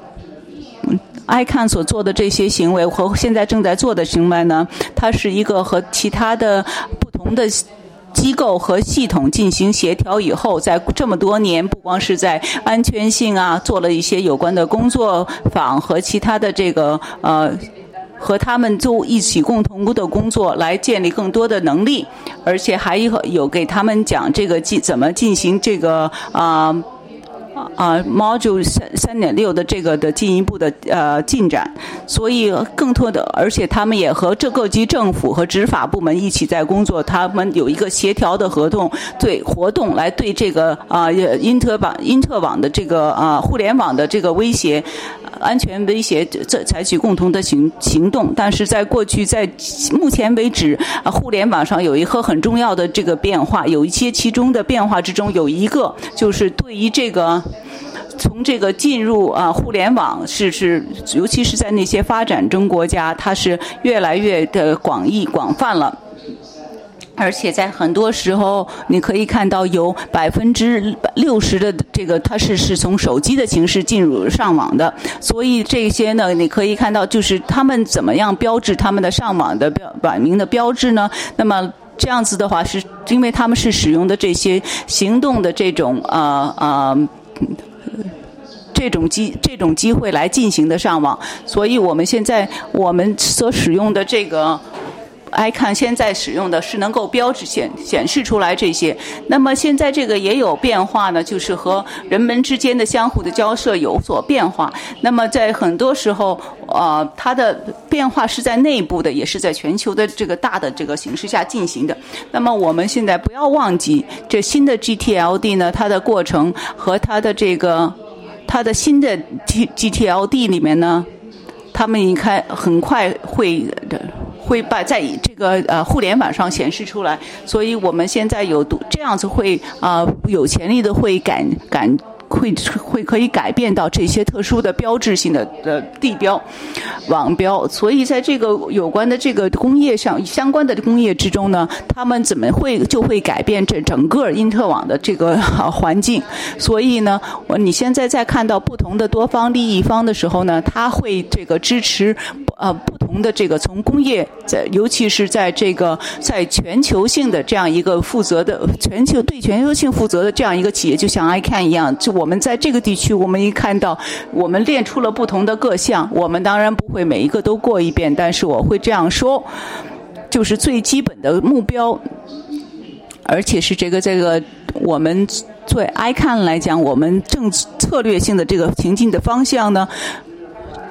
S5: I C A N 所做的这些行为和现在正在做的行为呢，它是一个和其他的不同的机构和系统进行协调以后，在这么多年，不光是在安全性啊，做了一些有关的工作坊和其他的这个呃，和他们就一起共同的工作，来建立更多的能力，而且还有有给他们讲这个怎么进行这个啊。呃啊 ，Module 三三点六的这个的进一步的呃进展，所以更多的，而且他们也和这各级政府和执法部门一起在工作，他们有一个协调的合同，对活动来对这个啊因特网因特网的这个啊互联网的这个威胁。安全威胁，这采取共同的行行动。但是在过去，在目前为止，啊，互联网上有一个很重要的这个变化，有一些其中的变化之中有一个就是对于这个。从这个进入啊互联网是是，尤其是在那些发展中国家，它是越来越的广义广泛了。而且在很多时候，你可以看到有百分之六十的这个它是是从手机的形式进入上网的，所以这些呢，你可以看到就是他们怎么样标志他们的上网的标网名的标志呢？那么这样子的话，是因为他们是使用的这些行动的这种呃呃。这种机这种机会来进行的上网，所以我们现在我们所使用的这个 I C A N 现在使用的是能够标志显显示出来这些。那么现在这个也有变化呢，就是和人们之间的相互的交涉有所变化。那么在很多时候，呃，它的变化是在内部的，也是在全球的这个大的这个形势下进行的。那么我们现在不要忘记，这新的 G T L D 呢，它的过程和它的这个。它的新的 G T L D 里面呢，他们应该很快会会把在这个呃互联网上显示出来，所以我们现在有这样子会啊、呃、有潜力的会改改会会可以改变到这些特殊的标志性的的地标、网标，所以在这个有关的这个工业上相关的工业之中呢，他们怎么会就会改变这整个因特网的这个、啊、环境。所以呢，我你现在在看到不同的多方利益方的时候呢，他会这个支持呃不同的这个从工业在，尤其是在这个在全球性的这样一个负责的全球对全球性负责的这样一个企业，就像 I C A N 一样，就我们在这个地区，我们一看到我们列出了不同的各项，我们当然不会每一个都过一遍，但是我会这样说，就是最基本的目标，而且是这个这个我们对 I C A N 来讲，我们正策略性的这个前进的方向呢，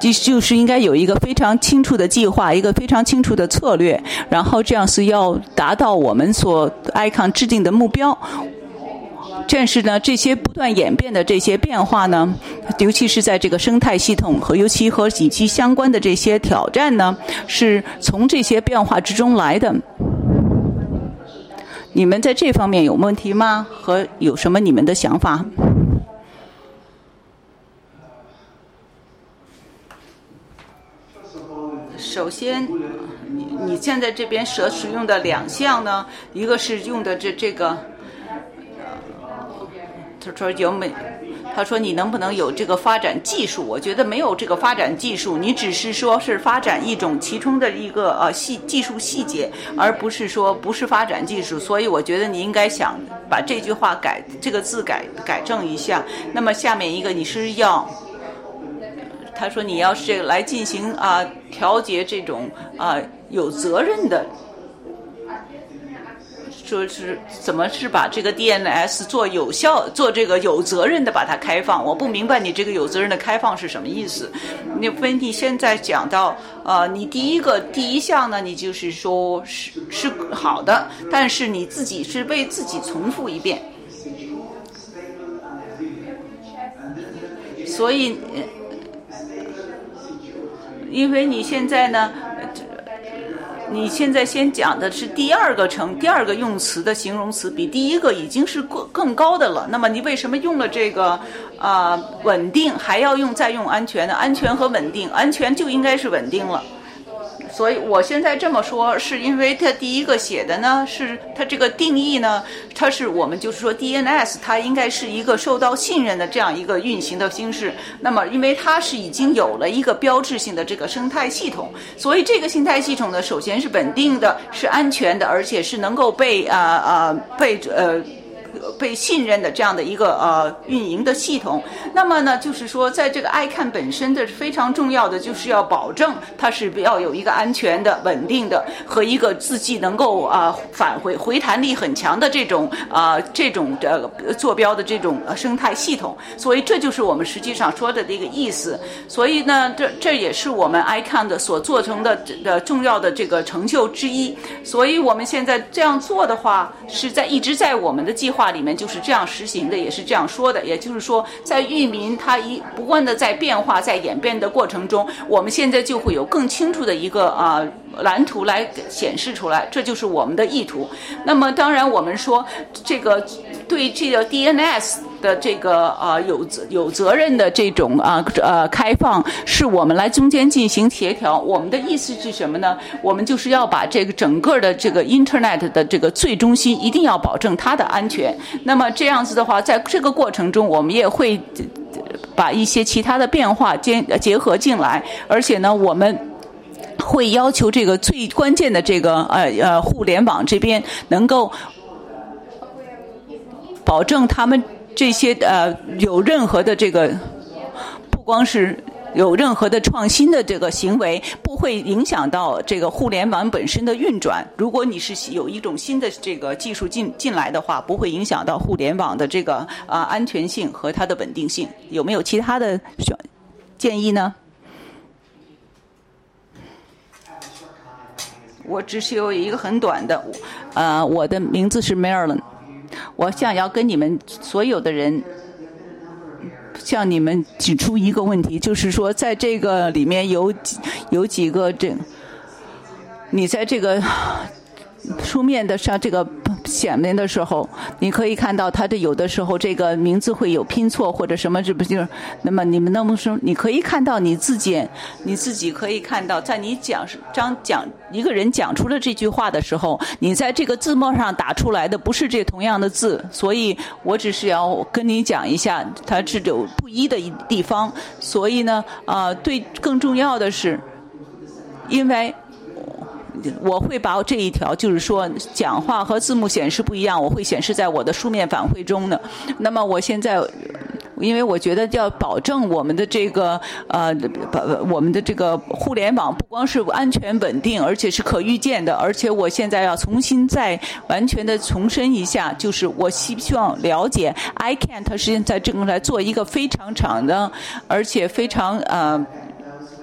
S5: 就就是应该有一个非常清楚的计划，一个非常清楚的策略，然后这样是要达到我们所 I C O N 制定的目标。但是呢，这些不断演变的这些变化呢，尤其是在这个生态系统和尤其和以及相关的这些挑战呢，是从这些变化之中来的。你们在这方面有问题吗？和有什么你们的想法？首先，你你现在这边所使用的两项呢，一个是用的这这个。他说有没？他说你能不能有这个发展技术？我觉得没有这个发展技术，你只是说是发展一种其中的一个呃细技术细节，而不是说不是发展技术。所以我觉得你应该想把这句话改这个字改改正一下。那么下面一个你是要，他说你要是来进行啊、呃、调节这种啊、呃、有责任的。说是怎么是把这个 D N S 做有效做这个有责任的把它开放，我不明白你这个有责任的开放是什么意思。你分你现在讲到呃，你第一个第一项呢，你就是说是是好的，但是你自己是为自己重复一遍，所以因为你现在呢。你现在先讲的是第二个成第二个用词的形容词比第一个已经是更更高的了，那么你为什么用了这个啊、呃、稳定还要用再用安全呢？安全和稳定，安全就应该是稳定了。所以我现在这么说是因为它第一个写的呢是它这个定义呢，它是我们就是说 D N S 它应该是一个受到信任的这样一个运行的形式。那么因为它是已经有了一个标志性的这个生态系统，所以这个生态系统呢首先是稳定的，是安全的，而且是能够被啊啊、呃、被呃被信任的这样的一个呃运营的系统。那么呢就是说在这个 I C O N 本身的非常重要的就是要保证它是要有一个安全的稳定的和一个自己能够啊、呃、返回回弹力很强的这种啊、呃、这种的、呃、坐标的这种、呃、生态系统。所以这就是我们实际上说的这个意思。所以呢这这也是我们 I C O N 的所做成的的重要的这个成就之一。所以我们现在这样做的话是在一直在我们的计划里面就是这样实行的，也是这样说的。也就是说在域名它一不断的在变化在演变的过程中，我们现在就会有更清楚的一个啊、呃、蓝图来显示出来，这就是我们的意图。那么当然我们说这个对这个 D N S 的这个呃有有责任的这种啊 呃, 呃开放是我们来中间进行协调。我们的意思是什么呢？我们就是要把这个整个的这个 Internet 的这个最中心一定要保证它的安全。那么这样子的话在这个过程中我们也会把一些其他的变化结结合进来，而且呢我们会要求这个最关键的这个呃呃互联网这边能够保证他们这些呃有任何的这个不光是有任何的创新的这个行为不会影响到这个互联网本身的运转。如果你是有一种新的这个技术进进来的话，不会影响到互联网的这个啊、呃、安全性和它的稳定性。有没有其他的建议呢？我只是有一个很短的，呃，我的名字是 Marilyn， 我想要跟你们所有的人向你们指出一个问题，就是说在这个里面有有几个这你在这个书面的上这个显面的时候，你可以看到它的有的时候这个名字会有拼错或者什么，这不就是那么你们能不能说你可以看到你自己你自己可以看到在你讲张讲一个人讲出了这句话的时候，你在这个字幕上打出来的不是这同样的字，所以我只是要跟你讲一下它是有不一的地方。所以呢啊、呃，对，更重要的是因为我会把这一条就是说讲话和字幕显示不一样，我会显示在我的书面反馈中的。那么我现在因为我觉得要保证我们的这个呃我们的这个互联网不光是安全稳定，而且是可预见的。而且我现在要重新再完全的重申一下，就是我希希望了解 I C A N 它实际上在正在做一个非常长的而且非常呃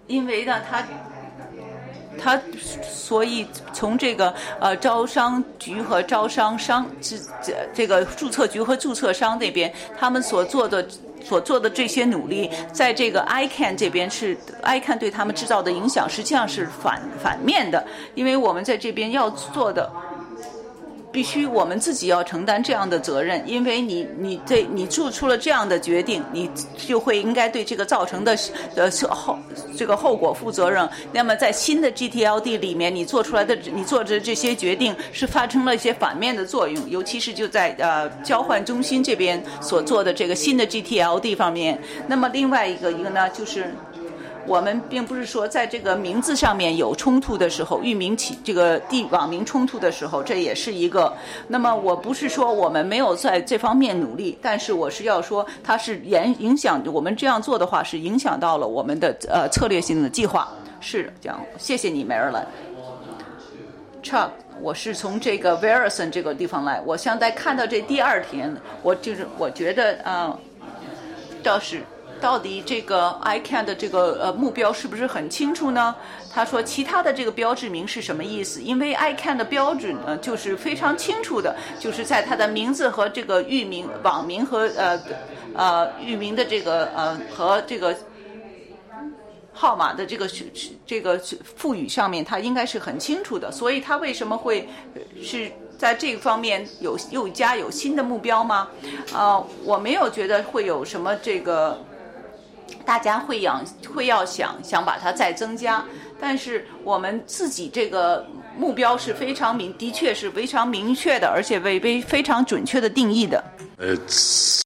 S5: 因为呢，他他所以从这个呃招商局和招商商这这这个注册局和注册商那边，他们所做的所做的这些努力，在这个 I C A N 这边是 I C A N 对他们制造的影响，实际上是反反面的，因为我们在这边要做的。必须我们自己要承担这样的责任，因为你你这你做出了这样的决定，你就会应该对这个造成的呃后这个后果负责任。那么在新的 G T L D 里面，你做出来的你做的这些决定是发生了一些反面的作用，尤其是就在呃交换中心这边所做的这个新的 G T L D 方面。那么另外一个一个呢，就是我们并不是说在这个名字上面有冲突的时候，域名起这个地网名冲突的时候，这也是一个。那么我不是说我们没有在这方面努力，但是我是要说，它是影影响我们这样做的话，是影响到了我们的呃策略性的计划。是这样，谢谢你，梅尔兰。Chuck， 我是从这个 Verizon 这个地方来，我现在看到这第二天，我就是我觉得啊、呃，倒是。到底这个 I C A N 的这个呃目标是不是很清楚呢？他说其他的这个标志名是什么意思？因为 I C A N 的标准呢就是非常清楚的，就是在它的名字和这个域名、网名和呃呃域名的这个呃和这个号码的这个这个赋予上面，它应该是很清楚的。所以它为什么会是？在这个方面有又加有新的目标吗？呃，我没有觉得会有什么这个。大家会想会要想想把它再增加，但是我们自己这个目标是非常明，的确是非常明确的，而且为非非常准确的定义的。
S2: It's...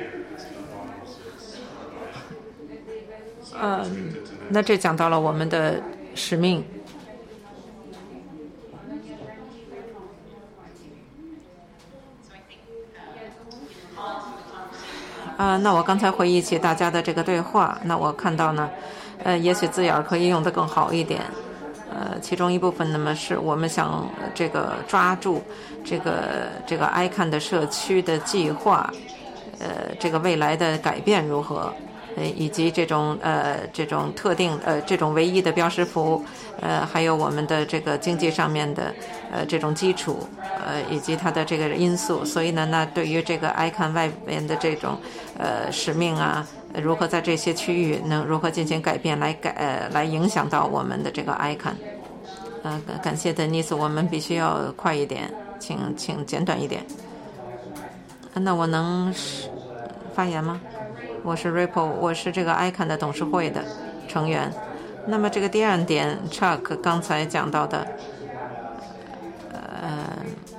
S7: 嗯，那这讲到了我们的使命。啊、呃，那我刚才回忆起大家的这个对话，那我看到呢，呃，也许字眼可以用得更好一点。呃，其中一部分那么是我们想这个抓住这个这个 I C A N 的社区的计划，呃，这个未来的改变如何，呃，以及这种呃这种特定呃这种唯一的标识符，呃，还有我们的这个经济上面的呃这种基础。呃，以及它的这个因素，所以呢，那对于这个 I C A N 外边的这种呃使命啊，如何在这些区域能如何进行改变，来改呃来影响到我们的这个 I C A N。呃，感谢德尼斯，我们必须要快一点，请请简短一点。那我能发言吗？我是 Ripple， 我是这个 I C A N 的董事会的成员。那么这个第二点 ，Chuck 刚才讲到的，呃。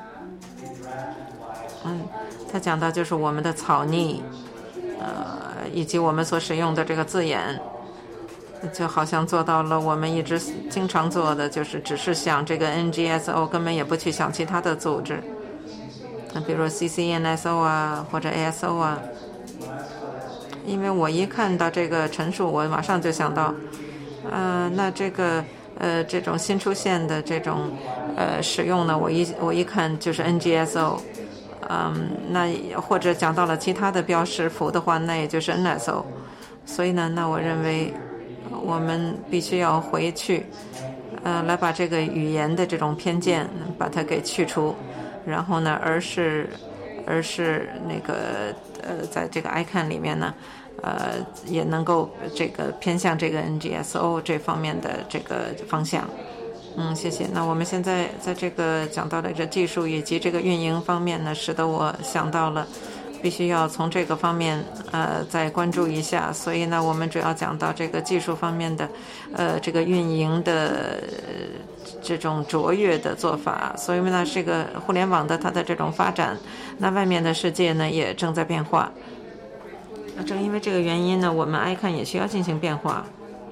S7: 嗯，他讲到就是我们的草拟，呃，以及我们所使用的这个字眼，就好像做到了我们一直经常做的，就是只是想这个 N G S O， 根本也不去想其他的组织，比如 C C N S O 啊，或者 A S O 啊。因为我一看到这个陈述，我马上就想到，呃，那这个呃这种新出现的这种呃使用呢，我一我一看就是 N G S O。嗯，那或者讲到了其他的标识符的话，那也就是 N S O。所以呢，那我认为我们必须要回去，呃，来把这个语言的这种偏见把它给去除，然后呢，而是而是那个呃，在这个 I C A N 里面呢，呃，也能够这个偏向这个 N G S O 这方面的这个方向。嗯，谢谢。那我们现在在这个讲到的这技术以及这个运营方面呢，使得我想到了必须要从这个方面呃再关注一下。所以呢，我们主要讲到这个技术方面的呃这个运营的、呃、这种卓越的做法。所以呢，这个互联网的它的这种发展，那外面的世界呢也正在变化。正因为这个原因呢，我们 I C A N 也需要进行变化。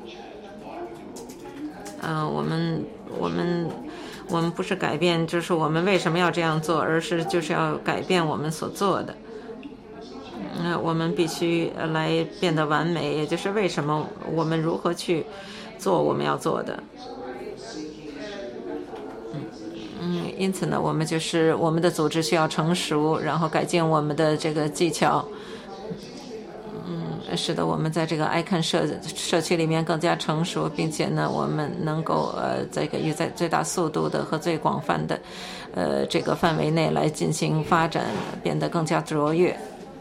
S7: 呃，我们我们我们不是改变，就是我们为什么要这样做，而是就是要改变我们所做的。那、呃、我们必须来变得完美，也就是为什么我们如何去做我们要做的。嗯嗯，因此呢，我们就是我们的组织需要成熟，然后改进我们的这个技巧。嗯， 使得我们在这个 icon 社社区里面更加成熟，并且呢，我们能够呃这个与在最大速度的和最广泛的呃这个范围内来进行发展，变得更加卓越。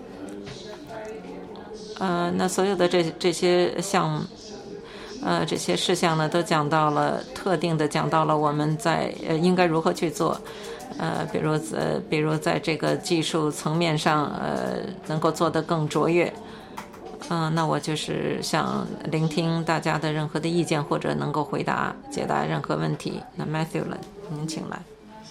S7: 呃，那所有的这这些项目。呃，这些事项呢，都讲到了，特定的讲到了我们在呃应该如何去做，呃，比如呃，比如在这个技术层面上，呃，能够做得更卓越。嗯、呃，那我就是想聆听大家的任何的意见，或者能够回答解答任何问题。那 Matthew 了，您请来。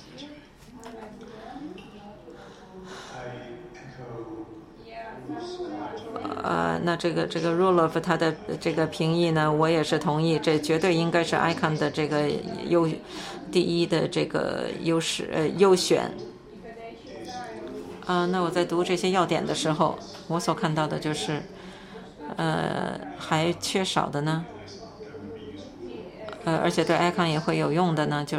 S7: 呃，那这个这个 Roloff 他的这个评议呢，我也是同意，这绝对应该是 icon 的这个优第一的这个优势呃优选。啊、呃，那我在读这些要点的时候，我所看到的就是，呃，还缺少的呢，呃，而且对 icon 也会有用的呢，就是，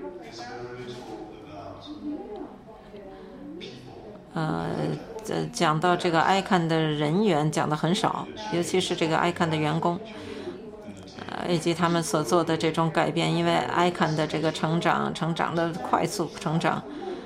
S7: 呃。呃，讲到这个 icon 的人员讲的很少，尤其是这个 icon 的员工，呃，以及他们所做的这种改变，因为 icon 的这个成长，成长的快速成长，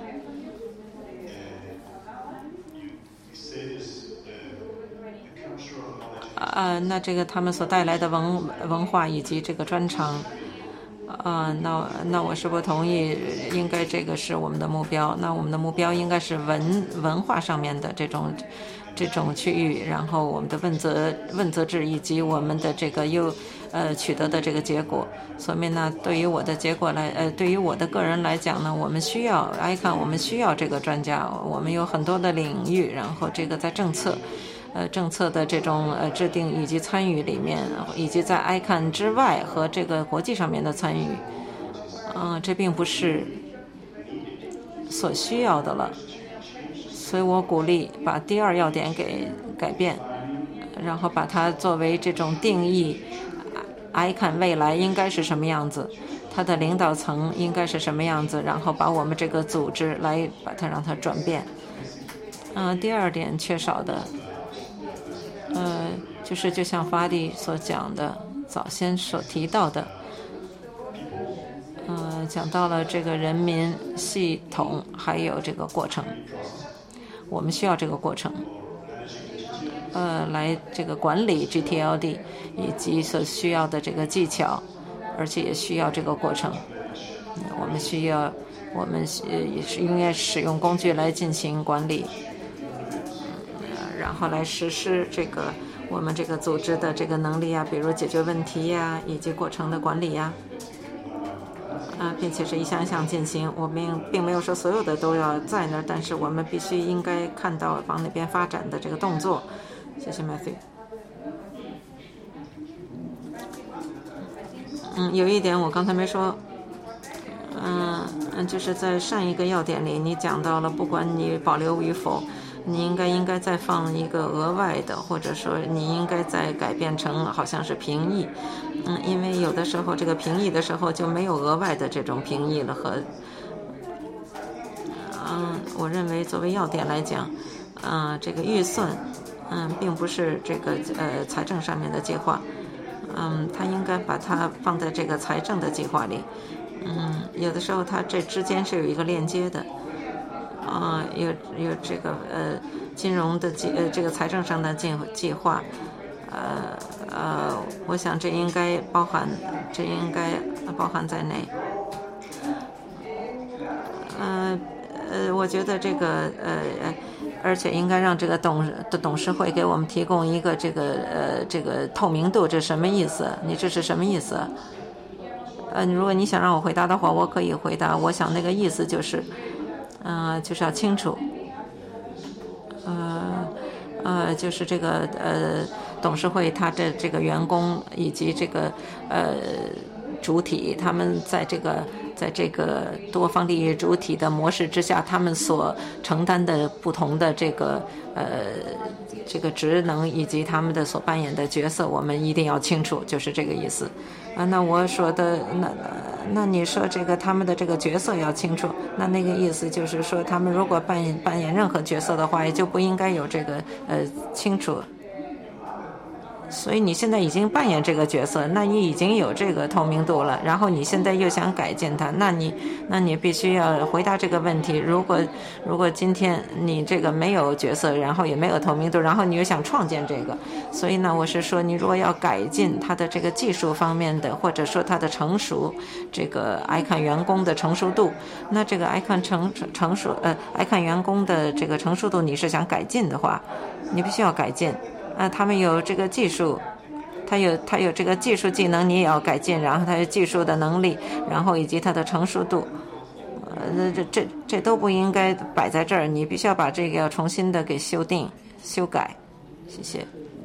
S7: 啊、呃，那这个他们所带来的文文化以及这个专长。啊、呃，那那我是不同意，应该这个是我们的目标。那我们的目标应该是文文化上面的这种这种区域，然后我们的问责问责制以及我们的这个又呃取得的这个结果。所以呢，对于我的结果来呃，对于我的个人来讲呢，我们需要 icon， 我们需要这个专家，我们有很多的领域，然后这个在政策。呃，政策的这种呃制定以及参与里面，以及在 icon 之外和这个国际上面的参与，嗯、呃，这并不是所需要的了。所以我鼓励把第二要点给改变，然后把它作为这种定义 icon 未来应该是什么样子，它的领导层应该是什么样子，然后把我们这个组织来把它让它转变。嗯、呃，第二点缺少的。呃，就是就像法蒂所讲的，早先所提到的，呃，讲到了这个人民系统还有这个过程，我们需要这个过程，呃，来这个管理 G T L D 以及所需要的这个技巧，而且也需要这个过程。我们需要，我们也是应该使用工具来进行管理。然后来实施这个我们这个组织的这个能力啊，比如解决问题呀、啊，以及过程的管理呀、啊，啊，并且是一项一项进行。我们并没有说所有的都要在那儿，但是我们必须应该看到往那边发展的这个动作。谢谢 Matthew。嗯，有一点我刚才没说，嗯嗯，就是在上一个要点里，你讲到了，不管你保留与否。你应该应该再放一个额外的，或者说你应该再改变成好像是评议，嗯，因为有的时候这个评议的时候就没有额外的这种评议了和，嗯，我认为作为要点来讲，嗯，这个预算，嗯，并不是这个呃财政上面的计划，嗯，他应该把它放在这个财政的计划里，嗯，有的时候它这之间是有一个链接的。啊、呃，有有这个呃金融的计呃这个财政上的计计划，呃呃，我想这应该包含，这应该包含在内。呃呃，我觉得这个呃，而且应该让这个董的董事会给我们提供一个这个呃这个透明度，这什么意思？你这是什么意思？呃，如果你想让我回答的话，我可以回答。我想那个意思就是。嗯、呃，就是要清楚，呃呃，就是这个呃董事会他的这个员工以及这个呃主体，他们在这个在这个多方利益主体的模式之下，他们所承担的不同的这个呃这个职能以及他们的所扮演的角色，我们一定要清楚，就是这个意思。啊，那我说的那那你说这个他们的这个角色要清楚，那那个意思就是说，他们如果扮演扮演任何角色的话，也就不应该有这个呃清楚。 所以你现在已经扮演这个角色，那你已经有这个透明度了，然后你现在又想改进它，那你那你必须要回答这个问题。如果如果今天你这个没有角色，然后也没有透明度，然后你又想创建这个，所以呢，我是说，你如果要改进它的这个技术方面的，或者说它的成熟，这个 icon 员工的成熟度，那这个 icon 成成熟呃 icon 员工的这个成熟度，你是想改进的话，你必须要改进。啊，他们有这个技术，他有他有这个技术技能，你也要改进，然后他有技术的能力，然后以及他的成熟度，呃，这这这都不应该摆在这儿，你必须要把这个要重新的给修订修改。谢谢。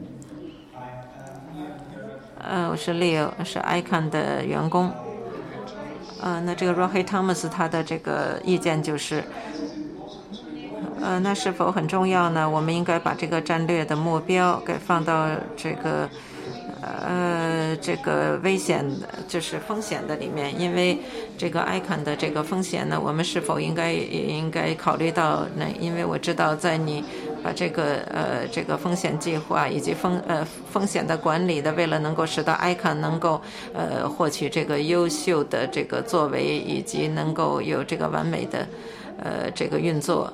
S7: 呃，我是 Leo， 是 Icon 的员工。呃，那这个 Rohy Thomas 他的这个意见就是。呃，那是否很重要呢？我们应该把这个战略的目标给放到这个呃这个危险就是风险的里面，因为这个 icon 的这个风险呢，我们是否应该也应该考虑到呢？因为我知道在你把这个呃这个风险计划以及风呃风险的管理的，为了能够使得 icon 能够呃获取这个优秀的这个作为，以及能够有这个完美的呃这个运作。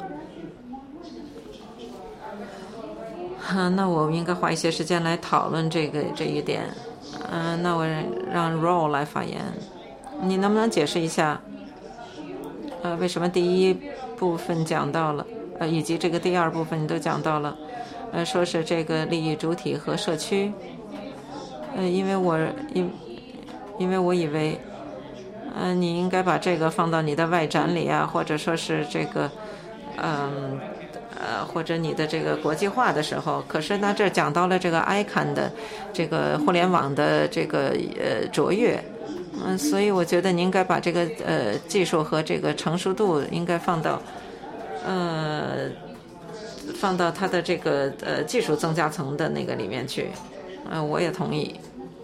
S7: 啊，那我应该花一些时间来讨论这个这一点。嗯、呃，那我让 Ro 来发言，你能不能解释一下，呃，为什么第一部分讲到了，呃，以及这个第二部分你都讲到了，呃，说是这个利益主体和社区，呃，因为我因因为我以为，嗯、呃，你应该把这个放到你的外展里啊，或者说是这个，嗯。呃，或者你的这个国际化的时候，可是呢，这讲到了这个 icon 的这个互联网的这个呃卓越，嗯，所以我觉得你应该把这个呃技术和这个成熟度应该放到呃放到它的这个呃技术增加层的那个里面去，嗯、呃，我也同意。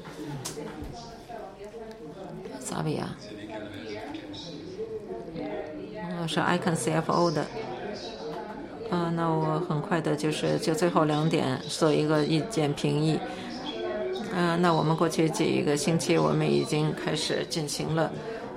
S7: 萨比亚，我是 icon C F O 的。嗯、呃，那我很快的就是就最后两点做一个意见评议。嗯、呃，那我们过去几个星期我们已经开始进行了，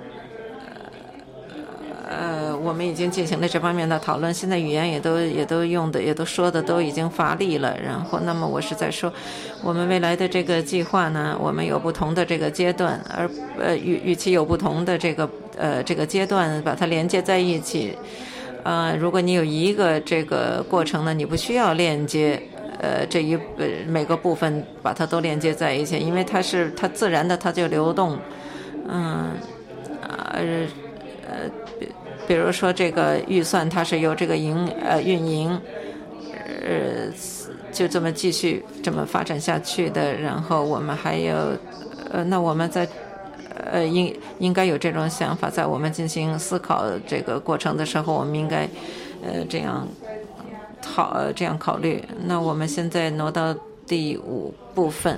S7: 呃，我们已经进行了这方面的讨论。现在语言也都也都用的也都说的都已经乏力了。然后，那么我是在说，我们未来的这个计划呢，我们有不同的这个阶段，而呃与与其有不同的这个呃这个阶段把它连接在一起。呃，如果你有一个这个过程呢，你不需要链接，呃，这一呃每个部分把它都连接在一起，因为它是它自然的它就流动，嗯，呃呃，比比如说这个预算它是由这个营呃运营，呃，就这么继续这么发展下去的，然后我们还有呃，那我们在。呃，应应该有这种想法，在我们进行思考这个过程的时候，我们应该呃这样考这样考虑。那我们现在挪到第五部分，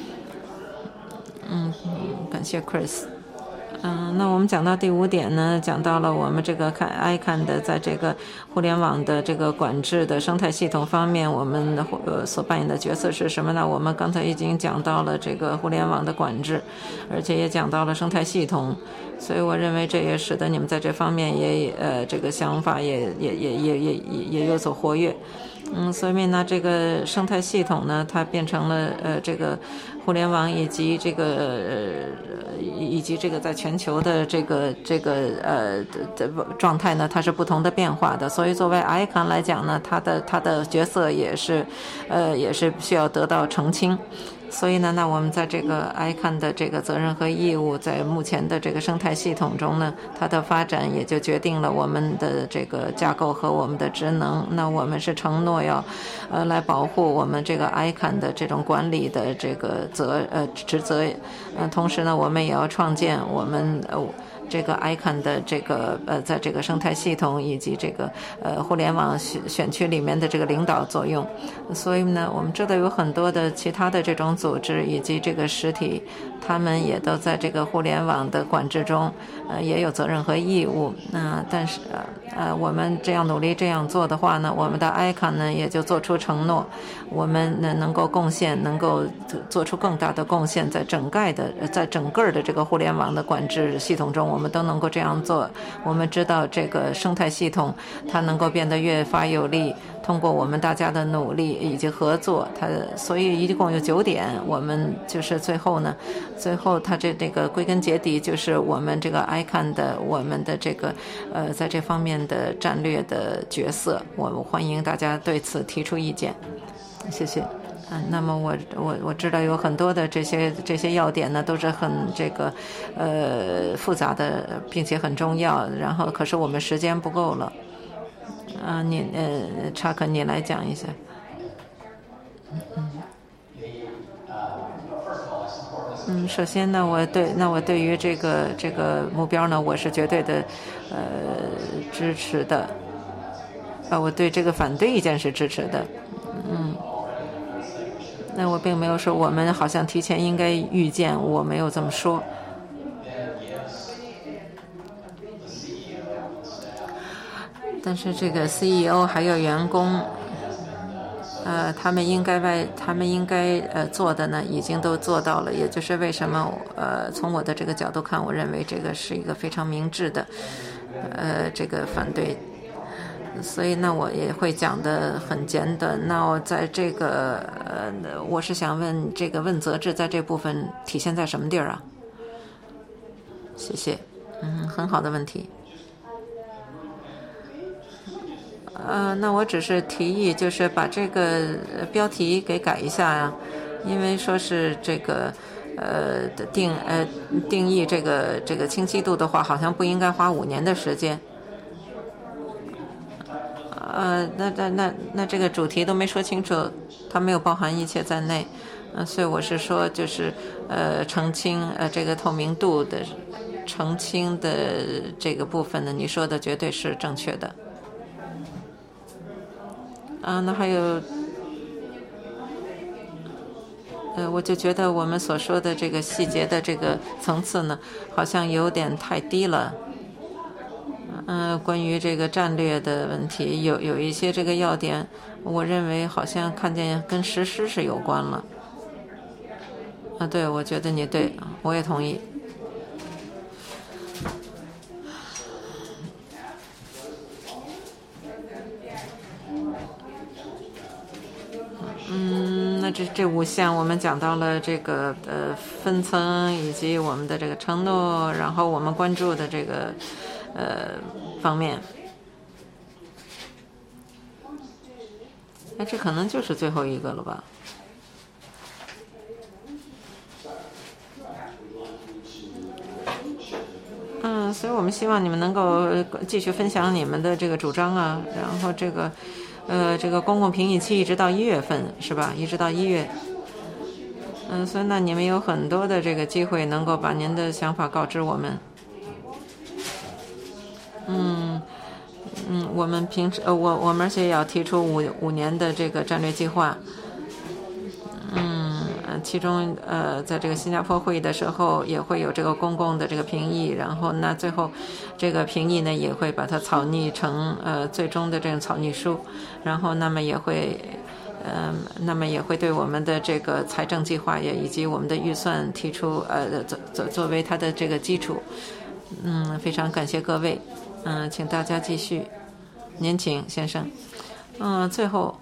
S7: 嗯，感谢 Chris。嗯，那我们讲到第五点呢，讲到了我们这个看 icon 的在这个互联网的这个管制的生态系统方面，我们的呃所扮演的角色是什么呢？我们刚才已经讲到了这个互联网的管制，而且也讲到了生态系统，所以我认为这也使得你们在这方面也呃这个想法也也也也也也也有所活跃。嗯，所以呢，这个生态系统呢，它变成了呃这个互联网以及这个呃以及这个在全球的这个这个呃的状态呢，它是不同的变化的。所以作为 icon 来讲呢，它的它的角色也是呃也是需要得到澄清。所以呢，那我们在这个 icon 的这个责任和义务，在目前的这个生态系统中呢，它的发展也就决定了我们的这个架构和我们的职能。那我们是承诺要，呃，来保护我们这个 icon 的这种管理的这个责呃职责，呃，同时呢，我们也要创建我们呃。这个 icon 的这个呃，在这个生态系统以及这个呃互联网选选区里面的这个领导作用，所以呢，我们知道有很多的其他的这种组织以及这个实体， 他们也都在这个互联网的管制中，呃，也有责任和义务。那、呃、但是呃，我们这样努力这样做的话呢，我们的 I C A N 呢也就做出承诺，我们呢能够贡献，能够做出更大的贡献，在整个的在整个的这个互联网的管制系统中，我们都能够这样做。我们知道这个生态系统它能够变得越发有力。通过我们大家的努力以及合作，它所以一共有九点。我们就是最后呢，最后它这这个归根结底就是我们这个 I C A N 的我们的这个呃在这方面的战略的角色。我欢迎大家对此提出意见，谢谢。嗯，那么我我我知道有很多的这些这些要点呢，都是很这个呃复杂的，并且很重要。然后可是我们时间不够了。啊，你呃，查克，你来讲一下。嗯嗯，首先呢，我对那我对于这个这个目标呢，我是绝对的呃支持的。啊，我对这个反对意见是支持的。嗯，那我并没有说我们好像提前应该预见，我没有这么说。但是这个 C E O 还有员工，呃，他们应该为他们应该呃做的呢，已经都做到了。也就是为什么呃，从我的这个角度看，我认为这个是一个非常明智的呃这个反对。所以那我也会讲得很简短。那我在这个呃，我是想问这个问责制在这部分体现在什么地儿啊？谢谢，嗯，很好的问题。呃，那我只是提议，就是把这个标题给改一下呀，因为说是这个呃定呃定义这个这个清晰度的话，好像不应该花五年的时间。呃，那那那那这个主题都没说清楚，它没有包含一切在内，呃，所以我是说，就是呃澄清呃这个透明度的澄清的这个部分呢，你说的绝对是正确的。啊，那还有，呃，我就觉得我们所说的这个细节的这个层次呢，好像有点太低了。嗯、呃，关于这个战略的问题，有有一些这个要点，我认为好像看见跟实施是有关了。啊，对，我觉得你对，我也同意。嗯，那这这五项我们讲到了这个呃分层以及我们的这个承诺，然后我们关注的这个呃方面。哎，这可能就是最后一个了吧？嗯，所以我们希望你们能够继续分享你们的这个主张啊，然后这个。呃，这个公共评议期一直到一月份是吧？一直到一月。嗯，所以那你们有很多的这个机会能够把您的想法告知我们。嗯嗯，我们平时呃，我我们而且也要提出五五年的这个战略计划。嗯，其中呃，在这个新加坡会议的时候也会有这个公共的这个评议，然后那最后这个评议呢也会把它草拟成呃最终的这种草拟书，然后那么也会呃那么也会对我们的这个财政计划也以及我们的预算提出呃作作作为它的这个基础。嗯，非常感谢各位，嗯、呃，请大家继续，您请先生，嗯、呃，最后。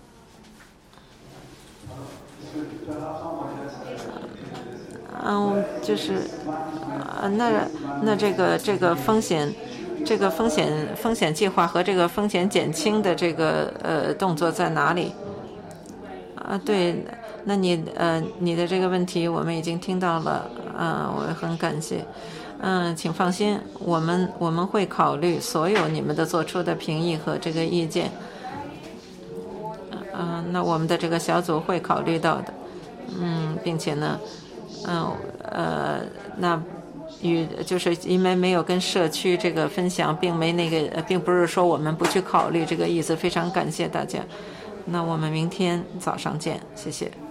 S7: 嗯，就是，呃，那那这个这个风险，这个风险风险计划和这个风险减轻的这个呃动作在哪里？啊，对，那你呃你的这个问题我们已经听到了，啊，我很感谢，嗯，请放心，我们我们会考虑所有你们的做出的评议和这个意见，嗯，那我们的这个小组会考虑到的，嗯，并且呢。嗯呃，那与就是因为没有跟社区这个分享，并没那个，并不是说我们不去考虑这个意思。非常感谢大家，那我们明天早上见，谢谢。